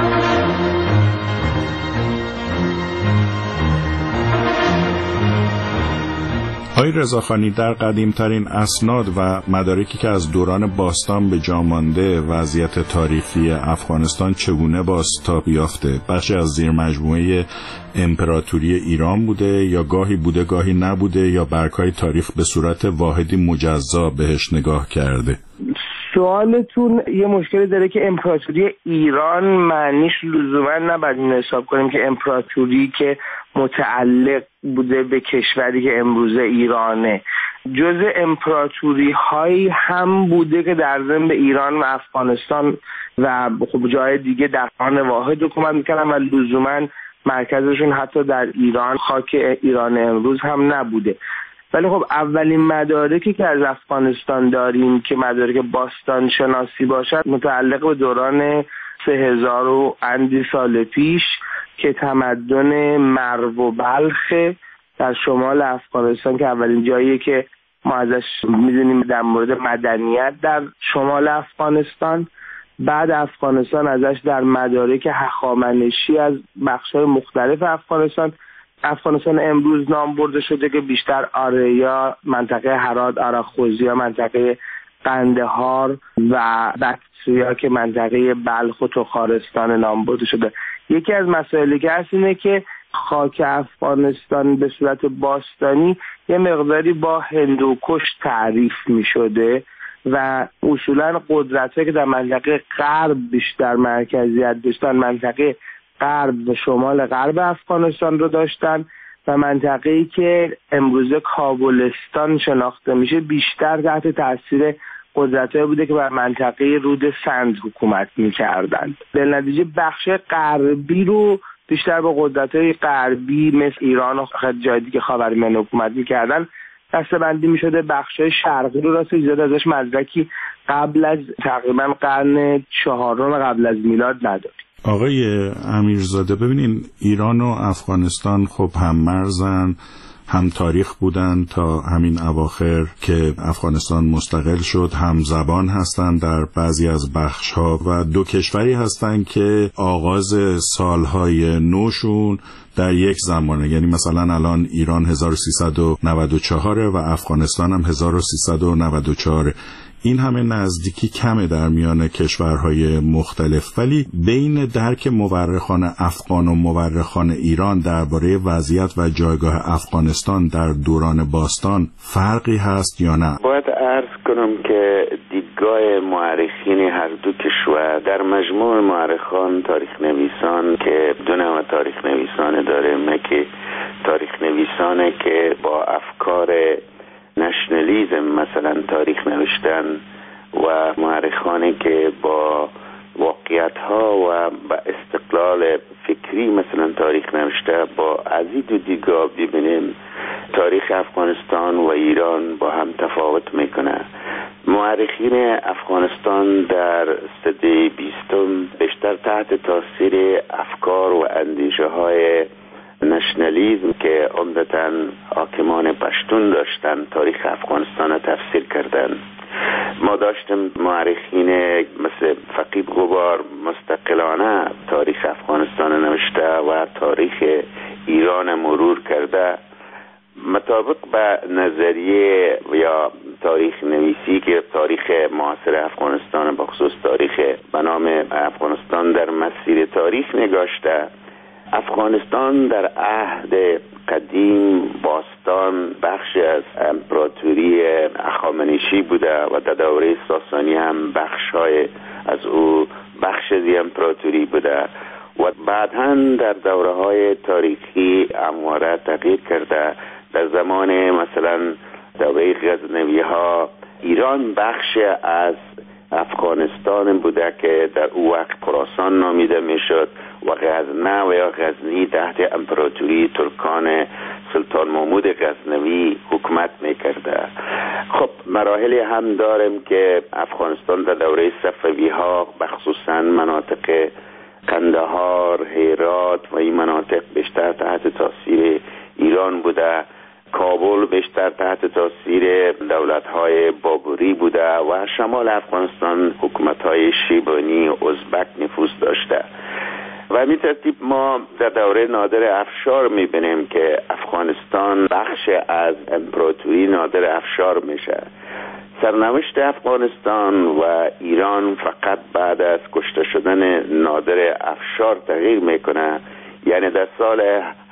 آقای رضاخانی، در قدیمترین اسناد و مدارکی که از دوران باستان به جا مانده، وضعیت تاریخی افغانستان چگونه بازتاب یافته؟ بخشی از زیر مجموعه امپراتوری ایران بوده یا گاهی بوده گاهی نبوده یا برگ‌های تاریخ به صورت واحدی مجزا بهش نگاه کرده؟ سوالتون یه مشکلی داره که امپراتوری ایران معنیش لزوما نباید این حساب کنیم که امپراتوری که متعلق بوده به کشوری که امروزه ایرانه. جزء امپراتوری هایی هم بوده که در ضمن به ایران و افغانستان و خب جای دیگه در آن واحد حکومت میکردن و لزوما مرکزشون حتی در ایران، خاک ایران امروز هم نبوده. ولی خب اولین مدارکی که از افغانستان داریم که مدارک باستان شناسی باشد متعلق به دوران 3000 و اندی سال پیش که تمدن مرو و بلخ در شمال افغانستان که اولین جاییه که ما ازش میدونیم در مورد مدنیت در شمال افغانستان. بعد افغانستان ازش در مدارک هخامنشی از بخش‌های مختلف افغانستان امروز نام برده شده که بیشتر آریا، منطقه هرات، آراخوزیا، منطقه قندهار و بکتریا که منطقه بلخ و تخارستان نام برده شده. یکی از مسائلی که هست اینه که خاک افغانستان به صورت باستانی یه مقداری با هندوکش تعریف می شده و اصولا قدرت‌هایی که در منطقه غرب بیشتر مرکزیت داشتن منطقه غرب و شمال غرب افغانستان رو داشتن و منطقه‌ای که امروزه کابلستان شناخته میشه بیشتر تحت تاثیر قدرت‌هایی بوده که بر منطقه رود سند حکومت می‌کردند. در نتیجه بخش غربی رو بیشتر با قدرت‌های غربی مثل ایران و جای دیگه خاورمیانه حکومت می‌کردن دسته‌بندی می‌شده. بخش‌های شرقی رو راست ایجاد ازش مدرکی قبل از تقریباً قرن 4 قبل از میلاد نداریم. آقای امیرزاده، ببینین ایران و افغانستان خب هم مرزن، هم تاریخ بودن تا همین اواخر که افغانستان مستقل شد، هم زبان هستن در بعضی از بخش‌ها و دو کشوری هستن که آغاز سالهای نوشون در یک زمانه، یعنی مثلا الان ایران 1394 و افغانستان هم 1394. این همه نزدیکی کمه در میان کشورهای مختلف، ولی بین درک مورخان افغان و مورخان ایران درباره وضعیت و جایگاه افغانستان در دوران باستان فرقی هست یا نه؟ باید عرض کنم که دیدگاه مورخین هر دو کشور در مجموع مورخان تاریخ نویسان که دو نوع تاریخ نویسان داره، که تاریخ نویسانه که با افکار نشنالیزم مثلا تاریخ نوشتن و مورخانی که با واقعیت ها و با استقلال فکری مثلا تاریخ نوشته. با از این دو دیدگاه ببینیم تاریخ افغانستان و ایران با هم تفاوت میکنه. مورخین افغانستان در سده 20 بیشتر بیشتر تحت تاثیر افکار و اندیشه های نشنالیزم که عمدتاً حاکمان پشتون داشتن تاریخ افغانستان را تفسیر کردن. ما داشتیم مورخین مثل فقید غبار مستقلانه تاریخ افغانستان نوشته و تاریخ ایران مرور کرده. مطابق به نظریه یا تاریخ نویسی که تاریخ معاصر افغانستان بخصوص تاریخ به نام افغانستان در مسیر تاریخ نگاشته، افغانستان در عهد قدیم باستان بخشی از امپراتوری هخامنشی بوده و در دوره ساسانی هم بخش‌های از او بخش از امپراتوری بوده و بعداً در دوره‌های تاریخی همواره تغییر کرده. در زمان مثلا دوره غزنوی‌ها ایران بخش از افغانستان بوده که در او وقت خراسان نامیده میشد و غزنه و یا غزنی تحت امپراتوری ترکان سلطان محمود غزنوی حکومت میکرده. خب مراحلی هم داریم که افغانستان در دوره صفوی‌ها بخصوصا مناطق قندهار، هرات و این مناطق بیشتر تحت تاثیر ایران بوده. کابل بیشتر تحت تاثیر دولت‌های بابری بوده و شمال افغانستان حکومت‌های شیبانی و ازبک نفوذ داشته. و همین ترتیب ما در دوره نادر افشار می‌بینیم که افغانستان بخش از امپراتوری نادر افشار میشه. سرنوشت افغانستان و ایران فقط بعد از کشته شدن نادر افشار تغییر میکنه. یعنی در سال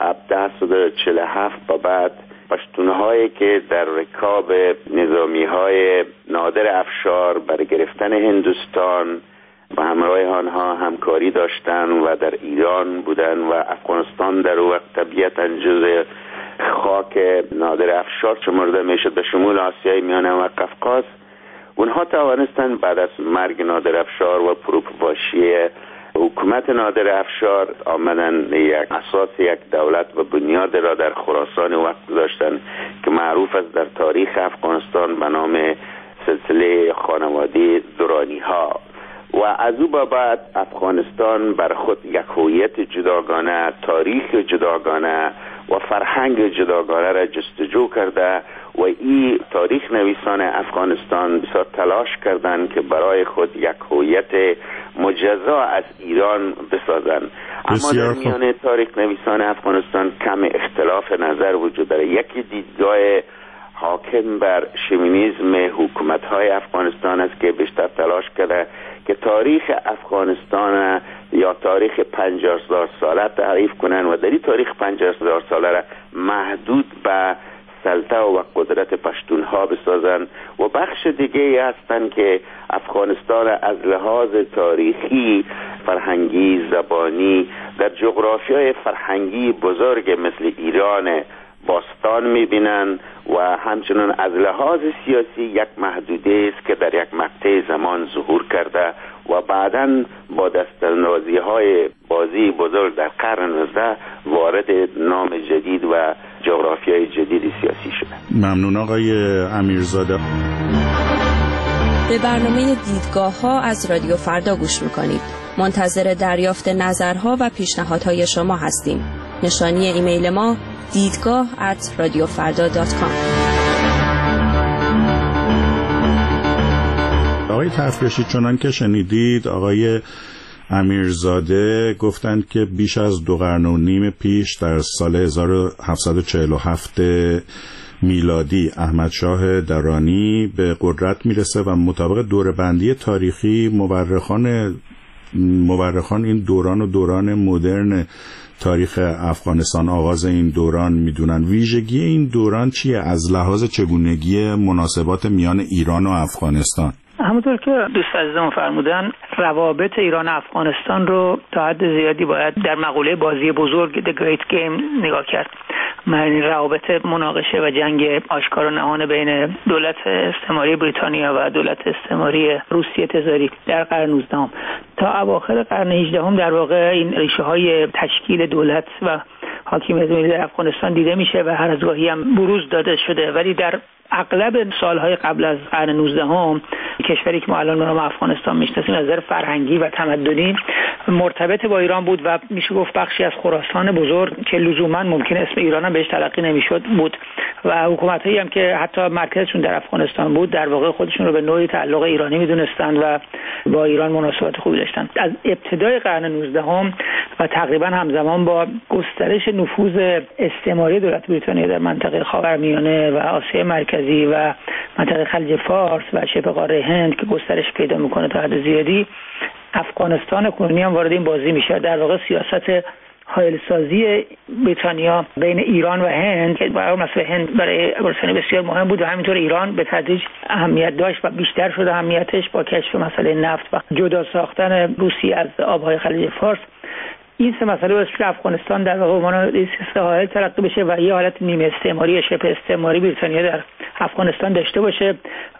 1747 به بعد پشتونهایی که در رکاب نظامی‌های نادر افشار برای گرفتن هندوستان و همراه آنها همکاری داشتن و در ایران بودن و افغانستان در وقت طبیعتاً جزء خاک نادر افشار شمرده میشد به شمول آسیای میانه و قفقاز. اونها توانستن بعد از مرگ نادر افشار و پروپواشی حکومت نادر افشار آمدن یک اساس یک دولت و بنیاد را در خراسان وقت داشتن که معروف است در تاریخ افغانستان به نام سلسله خانواده درانی ها. و از او بعد افغانستان بر خود یک هویت جداگانه، تاریخ جداگانه و فرهنگ جداگانه را جستجو کرده و این تاریخ نویسان افغانستان بسیار تلاش کردند که برای خود یک هویت مجزا از ایران بسازند. اما در میان تاریخ نویسان افغانستان کم اختلاف نظر وجود داره. یکی دیدگاه حاکم بر شمینیسم حکومت‌های افغانستان است که بیشتر تلاش کرده که تاریخ افغانستان یا تاریخ 50,000 ساله تعریف کنن و در این تاریخ 50,000 ساله را محدود به سلطه و قدرت پشتونها بسازن و بخش دیگه هستن که افغانستان از لحاظ تاریخی، فرهنگی، زبانی در جغرافیای فرهنگی بزرگ مثل ایران باستان میبینن و همچنان از لحاظ سیاسی یک محدوده است که در یک مقطع زمان ظهور کرده و بعداً با دستاندازی های بازی بزرگ در قرن 19 وارد نام جدید و جغرافیای جدید سیاسی شده. ممنون آقای امیرزاده. به برنامه دیدگاه ها از رادیو فردا گوش میکنید. منتظر دریافت نظرها و پیشنهادهای شما هستیم. نشانی ایمیل ما دیدگاه@radiofarda.com. آقای تفرشی چنان که شنیدید آقای امیرزاده گفتند که بیش از 2 قرن و نیم پیش در سال 1747 میلادی احمد شاه درانی به قدرت میرسه و مطابق دوره‌بندی تاریخی مورخان این دوران مدرن تاریخ افغانستان آغاز این دوران میدونن. ویژگی این دوران چیه از لحاظ چگونگی مناسبات میان ایران و افغانستان؟ همونطور که دوست عزیزم فرمودن روابط ایران و افغانستان رو تا حد زیادی باید در مقوله بازی بزرگ The Great Game نگاه کرد. معنی روابط مناقشه و جنگ آشکار و نهان بین دولت استعماری بریتانیا و دولت استعماری روسیه تزاری در قرن 19 تا اواخر قرن 18 در واقع این ریشه های تشکیل دولت و حاکمیت ملی در افغانستان دیده میشه و هر از گاهی هم بروز داده شده، ولی در اغلب سالهای قبل از قرن 19 کشوری که ما الان به نام افغانستان میشناسیم از نظر فرهنگی و تمدنی مرتبط با ایران بود و میشه گفت بخشی از خراسان بزرگ که لزوما ممکن اسم ایران هم بهش تلقی نمیشد بود و حکومتایی هم که حتی مرکزشون در افغانستان بود در واقع خودشون رو به نوعی تعلق ایرانی میدونستند و با ایران مناسبات خوبی داشتند. از ابتدای قرن 19 و تقریبا همزمان با گسترش نفوذ استعماری دولت بریتانیا در منطقه خاورمیانه و آسیا مرکزی و منطقه خلیج فارس و شبه قاره هند که گسترش پیدا میکنه تا حد زیادی، افغانستان کنونی هم وارد این بازی میشه. در واقع سیاست حائل‌سازی بریتانیا بین ایران و هند که برای مسئله هند برای بریتانیا بسیار مهم بود و همینطور ایران به تدریج اهمیت داشت و بیشتر شده اهمیتش با کشف مسئله نفت و جدا ساختن روسیه از آبهای خلیج فارس. این سه مسئله باعث شد افغانستان در واقع عنوان سیاست حائل تلقی بشه و یه حالت نیمه استعماری یا شبه استعماری بریتانیا در افغانستان داشته باشه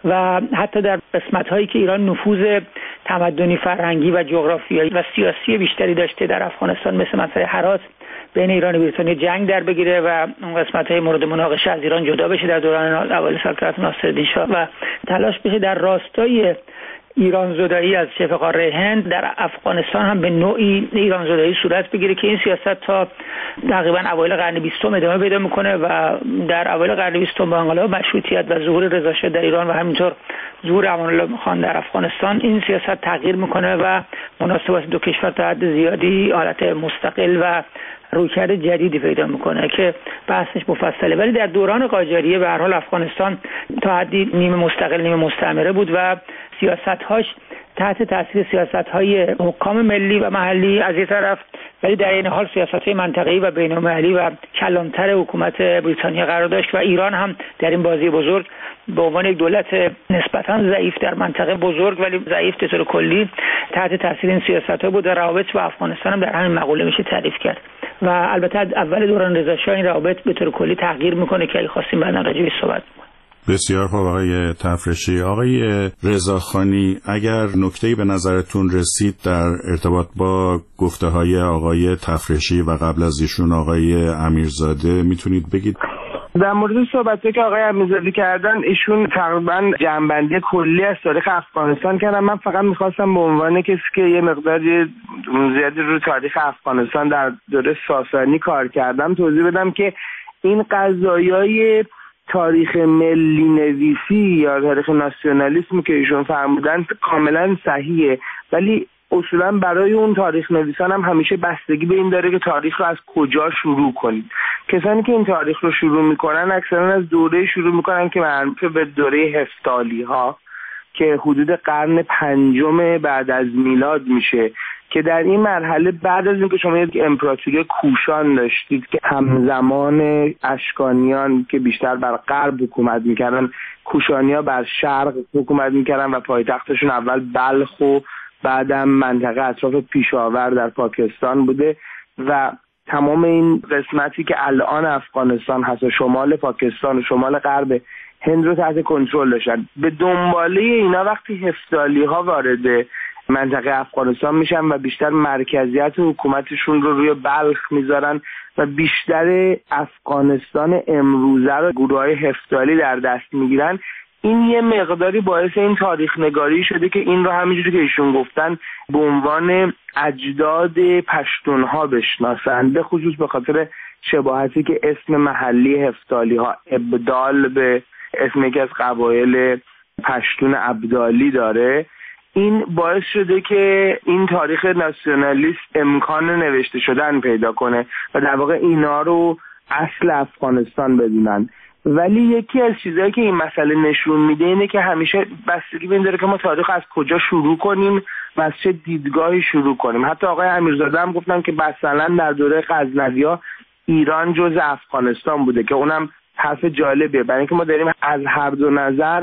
و حتی در قسمت‌هایی که ایران نفوذ تمدنی، فرهنگی و جغرافیایی و سیاسی بیشتری داشته در افغانستان مثل مسئله هرات بین ایران و بریتانیا جنگ در بگیره و اون قسمت‌های مورد مناقشه از ایران جدا بشه در دوران اوایل سلطنت ناصرالدین شاه و تلاش بشه در راستای ایران زدایی از شبه قاره هند در افغانستان هم به نوعی ایران زدایی صورت بگیره که این سیاست تا تقریبا اوایل قرن 20 ادامه پیدا میکنه و در اوایل قرن 20 با انقلاب مشروطیت و ظهور رضا شاه در ایران و همینطور ظهور امان الله خان در افغانستان این سیاست تغییر میکنه و مناسبات دو کشور تا حد زیادی حالت مستقل و رویکرد جدیدی پیدا میکنه که بحثش مفصله. ولی در دوران قاجاریه به هر حال افغانستان تا حدی نیمه مستقل نیمه مستعمره بود و سیاست‌هاش تحت تاثیر سیاست‌های حکام ملی و محلی از یک طرف، ولی در این حال سیاست‌های منطقه‌ای و بین‌المللی و کلانتر حکومت بریتانیا قرار داشت و ایران هم در این بازی بزرگ به عنوان یک دولت نسبتاً ضعیف در منطقه بزرگ ولی ضعیف به طور کلی تحت تاثیر این سیاست‌ها بود و روابط با افغانستان هم در همین مقوله میشه تعریف کرد و البته اول دوران رضا شاه این روابط به طور کلی تغییر میکنه که اگه خواستیم بعداً راجع بهش صحبت کنیم. بسیار خوب آقای تفرشی. آقای رضاخانی، اگر نکته‌ای به نظرتون رسید در ارتباط با گفته‌های آقای تفرشی و قبل از ایشون آقای امیرزاده میتونید بگید؟ در مورد صحبتی که آقای امیرزاده کردن، ایشون تقریبا جنبندی کلی از تاریخ افغانستان کردن. من فقط میخواستم به عنوان کسی که یه مقداری زیادی رو تاریخ افغانستان در دوره ساسانی کار کردم توضیح بدم که این قضایای تاریخ ملی نویسی یا تاریخ ناسیونالیسم که ایشون فرمودن کاملا صحیحه، ولی اصولا برای اون تاریخ نویسان هم همیشه بستگی به این داره که تاریخ رو از کجا شروع کنید. کسانی که این تاریخ رو شروع میکنن اکثرا از دوره شروع میکنن که معروف به دوره هفتالی ها که حدود قرن 5 بعد از میلاد میشه، که در این مرحله بعد از اینکه شما یک امپراتوری کوشان داشتید که همزمان اشکانیان که بیشتر بر غرب حکومت میکردن، کوشانیا بر شرق حکومت میکردن و پایتختشون اول بلخ و بعدم منطقه اطراف پیشاور در پاکستان بوده و تمام این قسمتی که الان افغانستان هست و شمال پاکستان و شمال غرب هند رو تحت کنترل داشتن. به دنباله اینا وقتی هفتالی ها وارد منطقه افغانستان میشن و بیشتر مرکزیت حکومتشون رو روی بلخ میذارن و بیشتر افغانستان امروزه رو گروه‌های هفتالی در دست میگیرن، این یه مقداری باعث این تاریخ نگاری شده که این رو همینجوری که ایشون گفتن به عنوان اجداد پشتونها بشناسن، به خصوص به خاطر شباهتی که اسم محلی هفتالی ها ابدال به اسم یکی از قبایل پشتون ابدالی داره. این باعث شده که این تاریخ ناسیونالیست امکان نوشته شدن پیدا کنه و در واقع اینا رو اصل افغانستان بدونن. ولی یکی از چیزایی که این مسئله نشون میده اینه که همیشه بستگی به این داره که ما تاریخ از کجا شروع کنیم و از چه دیدگاهی شروع کنیم. حتی آقای امیرزاده هم گفتن که مثلا در دوره غزنوی‌ها ایران جزء افغانستان بوده که اونم حرف جالبیه، برای اینکه ما داریم از هر دو نظر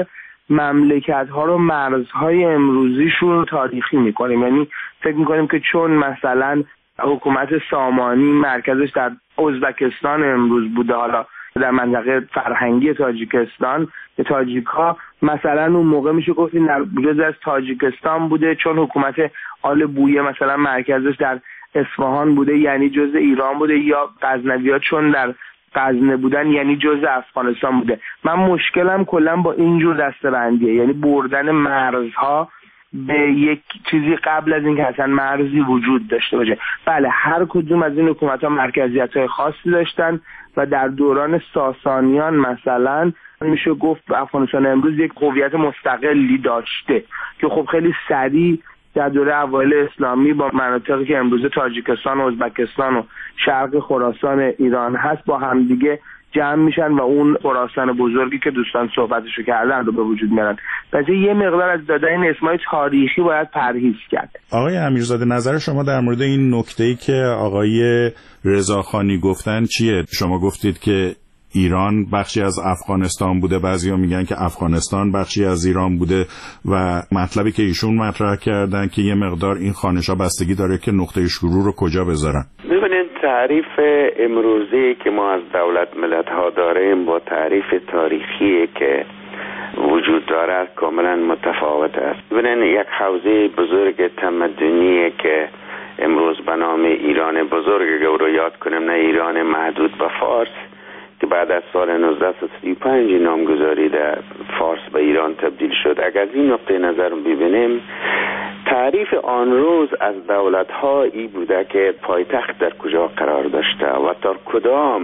مملکت‌ها رو مرزهای امروزیشون تاریخی می‌کنیم. یعنی فکر می‌کنیم که چون مثلا حکومت سامانی مرکزش در ازبکستان امروز بوده، حالا در منطقه فرهنگی تاجیکستان، تاجیک‌ها مثلا اون موقع میشه گفت این در جزء از تاجیکستان بوده، چون حکومت آل بویه مثلا مرکزش در اصفهان بوده یعنی جزء ایران بوده، یا غزنوی‌ها چون در غزنه بودن یعنی جزء افغانستان بوده. من مشکلم کلا با اینجور دسته‌بندیه، یعنی بردن مرزها به یک چیزی قبل از اینکه اصلا مرزی وجود داشته باشه. بله هر کدوم از این حکومت‌ها مرکزیت‌های خاصی داشتن و در دوران ساسانیان مثلا میشه گفت افغانستان امروز یک هویت مستقلی داشته که خب خیلی سریع در دوره اوایل اسلامی با مناطقی که امروز تاجیکستان و ازبکستان و شرق خراسان ایران هست با همدیگه جمع میشن و اون خراسان بزرگی که دوستان صحبتشو کردن رو به وجود میارن. پس یه مقدار از دادن این اسمای تاریخی باید پرهیز کرد. آقای امیرزاده نظر شما در مورد این نکته‌ای که آقای رضاخانی گفتن چیه؟ شما گفتید که ایران بخشی از افغانستان بوده، بعضیا میگن که افغانستان بخشی از ایران بوده و مطلبی که ایشون مطرح کردن که یه مقدار این خانش‌ها بستگی داره که نقطه شروع رو کجا بذارن. ببینید تعریف امروزی که ما از دولت ملت‌ها داریم با تعریف تاریخی که وجود دارد کاملا متفاوت است. ببینید یک حوزه بزرگ تمدنی که امروز به نام ایران بزرگ رو یاد کنیم، نه ایران محدود به فارس که بعد از سال 1935 نامگذاری در فارس به ایران تبدیل شد. اگر از این نقطه نظر ببینیم تعریف آن روز از دولت‌ها ای بوده که پایتخت در کجا قرار داشته و تا کدام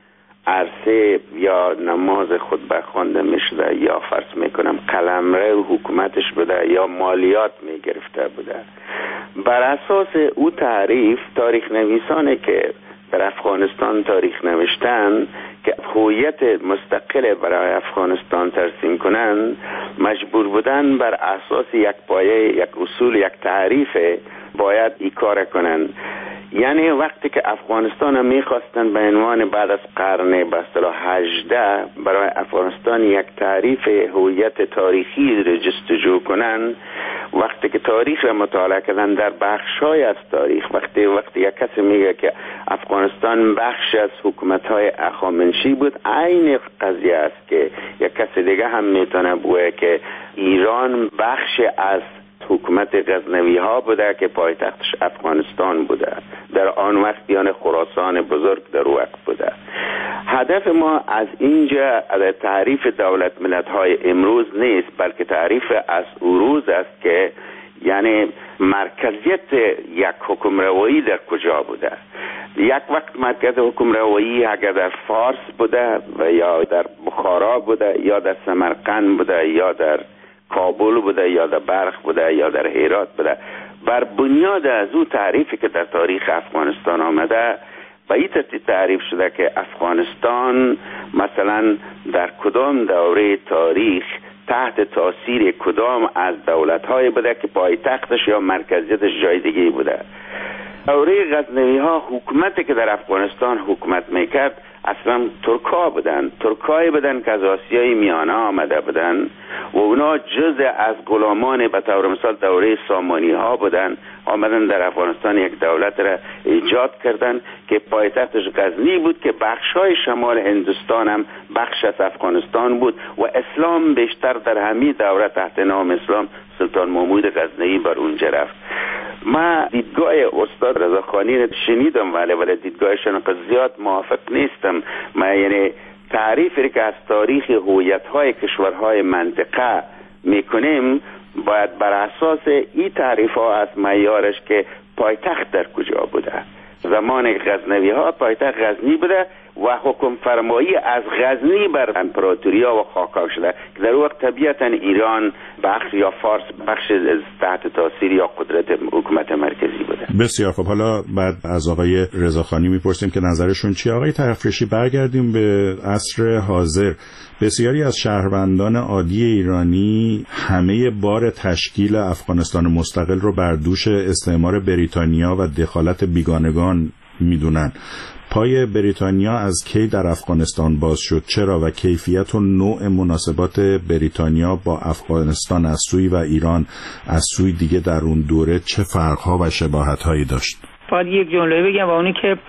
عرصه یا نماز خطبه خوانده میشده یا فرض میکنم قلمرو حکومتش بوده یا مالیات میگرفته بوده. بر اساس او تعریف تاریخ نویسانی که در افغانستان تاریخ نوشتن که هویت مستقل برای افغانستان ترسیم کنند مجبور بودن بر اساس یک پایه، یک اصول، یک تعریف باید این کار کنند. یعنی وقتی که افغانستان هم میخواستن به عنوان بعد از قرن به اصطلاح 18 برای افغانستان یک تعریف هویت تاریخی را جستجو کنن، وقتی که تاریخ را مطالعه کردن در بخش‌های از تاریخ، وقتی یک کسی میگه که افغانستان بخش از حکومت‌های هخامنشی بود، عین قضیه است که یک کسی دیگه هم میتونه بگه که ایران بخش از حکومت غزنوی ها بوده که پایتختش افغانستان بوده در آن وقت، یعنی خراسان بزرگ در وقت بوده. هدف ما از اینجا از تعریف دولت ملت های امروز نیست، بلکه تعریف از اروز است که یعنی مرکزیت یک حکمروایی در کجا بوده. یک وقت مرکز حکمروایی اگر در فارس بوده و یا در بخارا بوده یا در سمرقند بوده یا در کابل بوده یا در بلخ بوده یا در هرات بوده، بر بنیاد از او تعریفی که در تاریخ افغانستان آمده به این ترتیب تعریف شده که افغانستان مثلا در کدام دوره تاریخ تحت تاثیر کدام از دولت‌های بوده که پایتختش یا مرکزیتش جای دیگه بوده. دوره غزنوی ها حکومتی که در افغانستان حکومت میکرد اصلا ترکایی بودن که از آسیای میانه آمده بودن و اونا جزء از غلامان به طور مثال دوره سامانی ها بودن، آمدن در افغانستان یک دولت را ایجاد کردن که پایتختش غزنی بود که بخشای شمال هندوستان هم بخش از افغانستان بود و اسلام بیشتر در همین دوره تحت نام اسلام سلطان محمود غزنوی بر اونجا رفت. ما دیدگاه استاد رضاخانی را شنیدم ولی دیدگاهشان زیاد موافق نیستم. ما یعنی تعریفی که از تاریخ هویت‌های کشورهای منطقه میکنیم باید بر اساس این تعریف‌ها از معیارش که پایتخت در کجا بوده. زمان غزنوی ها پایتخت غزنی بوده و حکم فرمایی از غزنی بر امپراتوریا و خاکا شده که در وقت طبیعتا ایران بخش یا فارس بخش تحت تاثیر یا قدرت حکومت مرکزی بوده. بسیار خب، حالا بعد از آقای رضاخانی میپرسیم که نظرشون چیه. آقای طرفکشی، برگردیم به عصر حاضر. بسیاری از شهروندان عادی ایرانی همه بار تشکیل افغانستان مستقل رو بر دوش استعمار بریتانیا و دخالت بیگانگان میدونن. پای بریتانیا از کی در افغانستان باز شد؟ چرا؟ و کیفیت و نوع مناسبات بریتانیا با افغانستان از سوی و ایران از سوی دیگه در اون دوره چه فرق‌ها و شباهت‌هایی داشت؟ باید یک جمله بگم و اونی که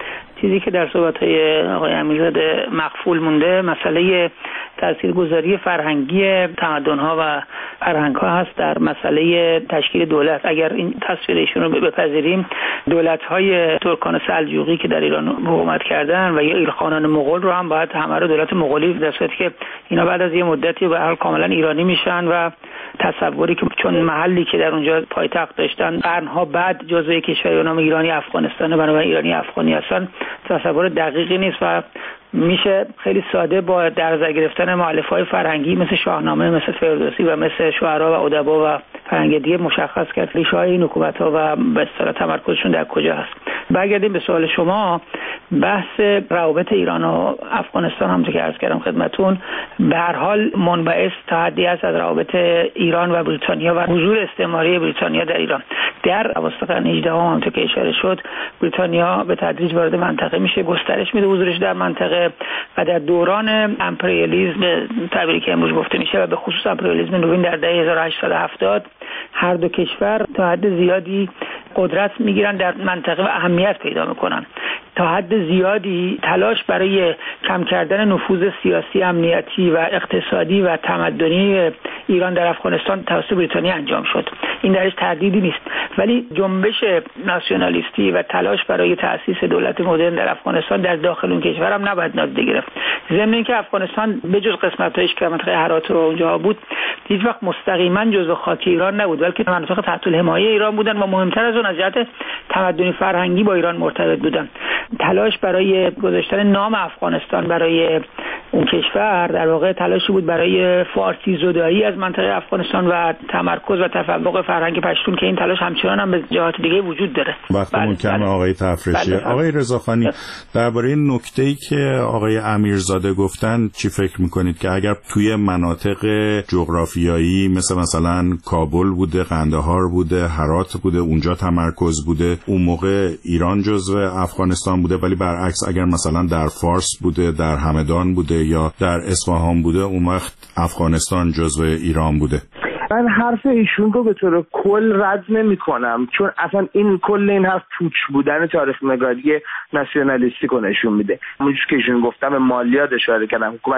چیزی که در صحبت‌های آقای امیرزاده مغفول مونده مسئله تاثیرگذاری فرهنگی تمدن‌ها و فرهنگ‌ها هست در مسئله تشکیل دولت. اگر این تصویر ایشون رو بپذیریم، دولت‌های ترکان سلجوقی که در ایران حکومت کردن و یا ایلخانان مغول رو هم باید همه رو دولت مغولی، در صورتی که اینا بعد از یه مدتی به حال کاملا ایرانی میشن و تصوری که چون محلی که در اونجا پایتخت داشتن قرن‌ها بعد جزو کشوری به نام ایرانی افغانستان، بنابراین ایرانی افغانی هستن، تصور دقیقی نیست و میشه خیلی ساده با در نظر گرفتن مؤلفه‌های فرهنگی مثل شاهنامه، مثل فردوسی و مثل شعرا و ادبا و فرهنگ دیگه مشخص کرد ریشه‌های این حکومت‌ها و به اصطلاح تمرکزشون در کجا هست. برگردیم به سوال شما، بحث روابط ایران و افغانستان هم که عرض کردم خدمتون به هر حال منبعث تا حدی است از روابط ایران و بریتانیا و حضور استعماری بریتانیا در ایران. در اواسط قرن 18 هم که اشاره شد، بریتانیا به تدریج وارد منطقه میشه، گسترش میده حضورش در منطقه و در دوران امپریالیسم تعبیری که امروز گفته میشه و به خصوص امپریالیسم نوین در دهه 1870 هر دو کشور تا حد زیادی قدرت میگیرن در منطقه و اهمیت پیدا میکنن. تا حد زیادی تلاش برای کم کردن نفوذ سیاسی، امنیتی و اقتصادی و تمدنی ایران در افغانستان توسط بریتانیا انجام شد. این درش تردیدی نیست، ولی جنبش ناسیونالیستی و تلاش برای تأسیس دولت مدرن در افغانستان در داخل اون کشور هم نباید نادیده گرفت. ضمن اینکه افغانستان به جز قسمت‌هایش که منطقه هرات و اونجا بود هیچ وقت مستقیما جزو خاک ایران نبود، بلکه مناطق تحت الحمایه ایران بودن و مهمتر از اون از جهت تمدنی فرهنگی با ایران مرتبط بودن. تلاش برای گذاشتن نام افغانستان برای اون کشور در واقع تلاشی بود برای فارسی زدایی از منطقه افغانستان و تمرکز و تفوق فرهنگ پشتون که این تلاش همچنان هم به جهات دیگه وجود داره. وقتمون کمه آقای تفرشی. آقای رضاخانی، درباره این نکته‌ای که آقای امیرزاده گفتن چی فکر میکنید که اگر توی مناطق جغرافیایی مثلا کابل بوده، قندهار بوده، هرات بوده، اونجا تمرکز بوده، اون موقع ایران جزو افغانستان بوده، ولی برعکس اگر مثلا در فارس بوده، در همدان بوده یا در اصفهان بوده، اون وقت افغانستان جزو ایران بوده؟ من حرف ایشون رو به طور کل رد نمی کنم، چون اصلا این کل این حرف پوچ بودن تاریخ نگاری ناسیونالیستی رو نشون میده. همونجور که ایشون گفتم به مالیات اشاره کردم، حکومت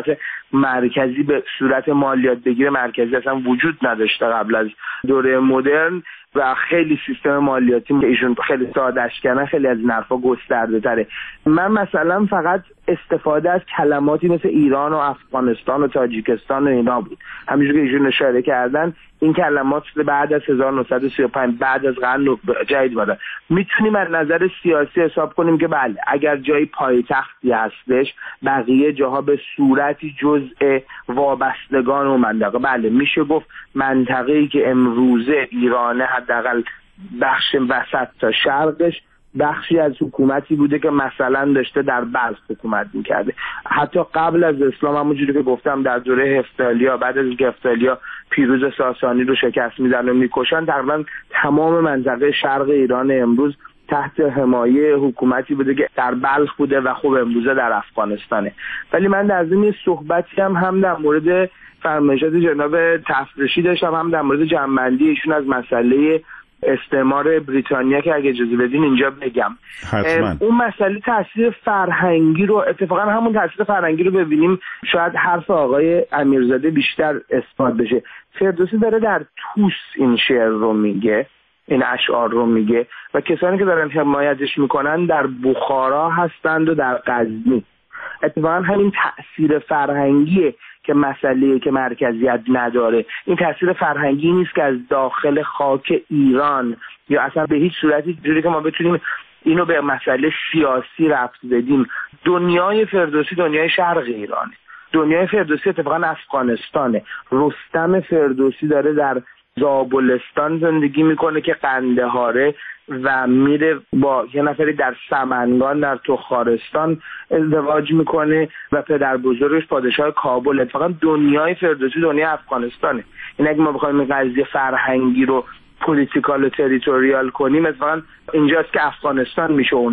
مرکزی به صورت مالیات بگیره مرکزی اصلا وجود نداشته قبل از دوره مدرن و خیلی سیستم مالیاتی که ایشون خیلی ساده‌اش کردن خیلی از این حرفا گسترده تره. من مثلا فقط استفاده از کلماتی مثل ایران و افغانستان و تاجیکستان و اینا بود. همینجور که ایشون اشاره کردن این کلمات بعد از 1935 بعد از قرن جدید بودن. میتونیم از نظر سیاسی حساب کنیم که بله اگر جایی پایتختی هستش بقیه جاها به صورتی جزء وابستگان و منطقه، بله میشه گفت منطقه‌ای که امروزه ایرانه حداقل بخش وسط تا شرقش بخشی از حکومتی بوده که مثلا داشته در بلخ حکومت میکرده. حتی قبل از اسلام همونجوری که گفتم در دوره هفتالیا، بعد از اینکه هفتالیا پیروز ساسانی رو شکست میدن و میکشن، تقریبا تمام منطقه شرق ایران امروز تحت حمایه حکومتی بوده که در بلخ بوده و خب امروزه در افغانستانه. ولی من در ضمن صحبتی هم در مورد فرمایشات جناب تفرشی داشتم، هم در مورد جنبندی ایشون از مسئله استعمار بریتانیا که اگه اجازه بدین اینجا بگم. اون مسئله تاثیر فرهنگی رو، اتفاقا همون تاثیر فرهنگی رو ببینیم شاید حرف آقای امیرزاده بیشتر اثبات بشه. فردوسی داره در توس این شعر رو میگه، این اشعار رو میگه و کسانی که دارن حمایتش میکنن در بخارا هستند و در غزنی. اتفاقا همین تأثیر فرهنگیه که مسئله که مرکزیت نداره. این تأثیر فرهنگی نیست که از داخل خاک ایران یا اصلا به هیچ صورتی جوری که ما بتونیم اینو به مسئله سیاسی ربط بدیم. دنیای فردوسی دنیای شرق ایرانه، دنیای فردوسی اتفاقا افغانستانه. رستم فردوسی داره در زابلستان زندگی میکنه که قندهاره و میره با یه نفری در سمنگان در تخارستان ازدواج میکنه و پدر بزرگش پادشاه کابل. اتفاقا دنیای فردوسی دنیای افغانستانه. این اگه ما بخوایم این قضیه فرهنگی رو پولیتیکال و تریتوریال کنیم، اتفاقا اینجاست که افغانستان میشه اون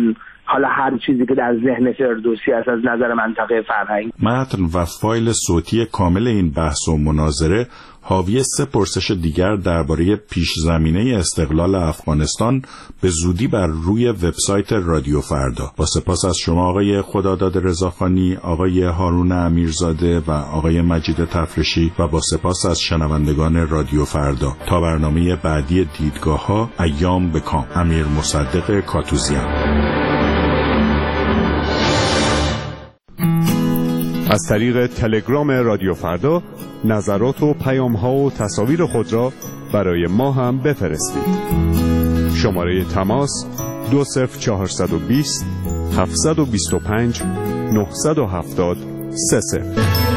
حالا هر چیزی که در ذهن فردوسی است از نظر منطقه فرهنگ. متن و فایل صوتی کامل این بحث و مناظره حاوی 3 پرسش دیگر درباره پیش زمینه استقلال افغانستان به زودی بر روی وبسایت رادیو فردا. با سپاس از شما آقای خداداد رضاخانی، آقای هارون امیرزاده و آقای مجید تفرشی و با سپاس از شنوندگان رادیو فردا. تا برنامه بعدی دیدگاه‌ها، ایام به کام. امیر مصدق کاتوزیان. از طریق تلگرام رادیو فردا نظرات و پیام‌ها و تصاویر خود را برای ما هم بفرستید. شماره تماس 20420 725 970 30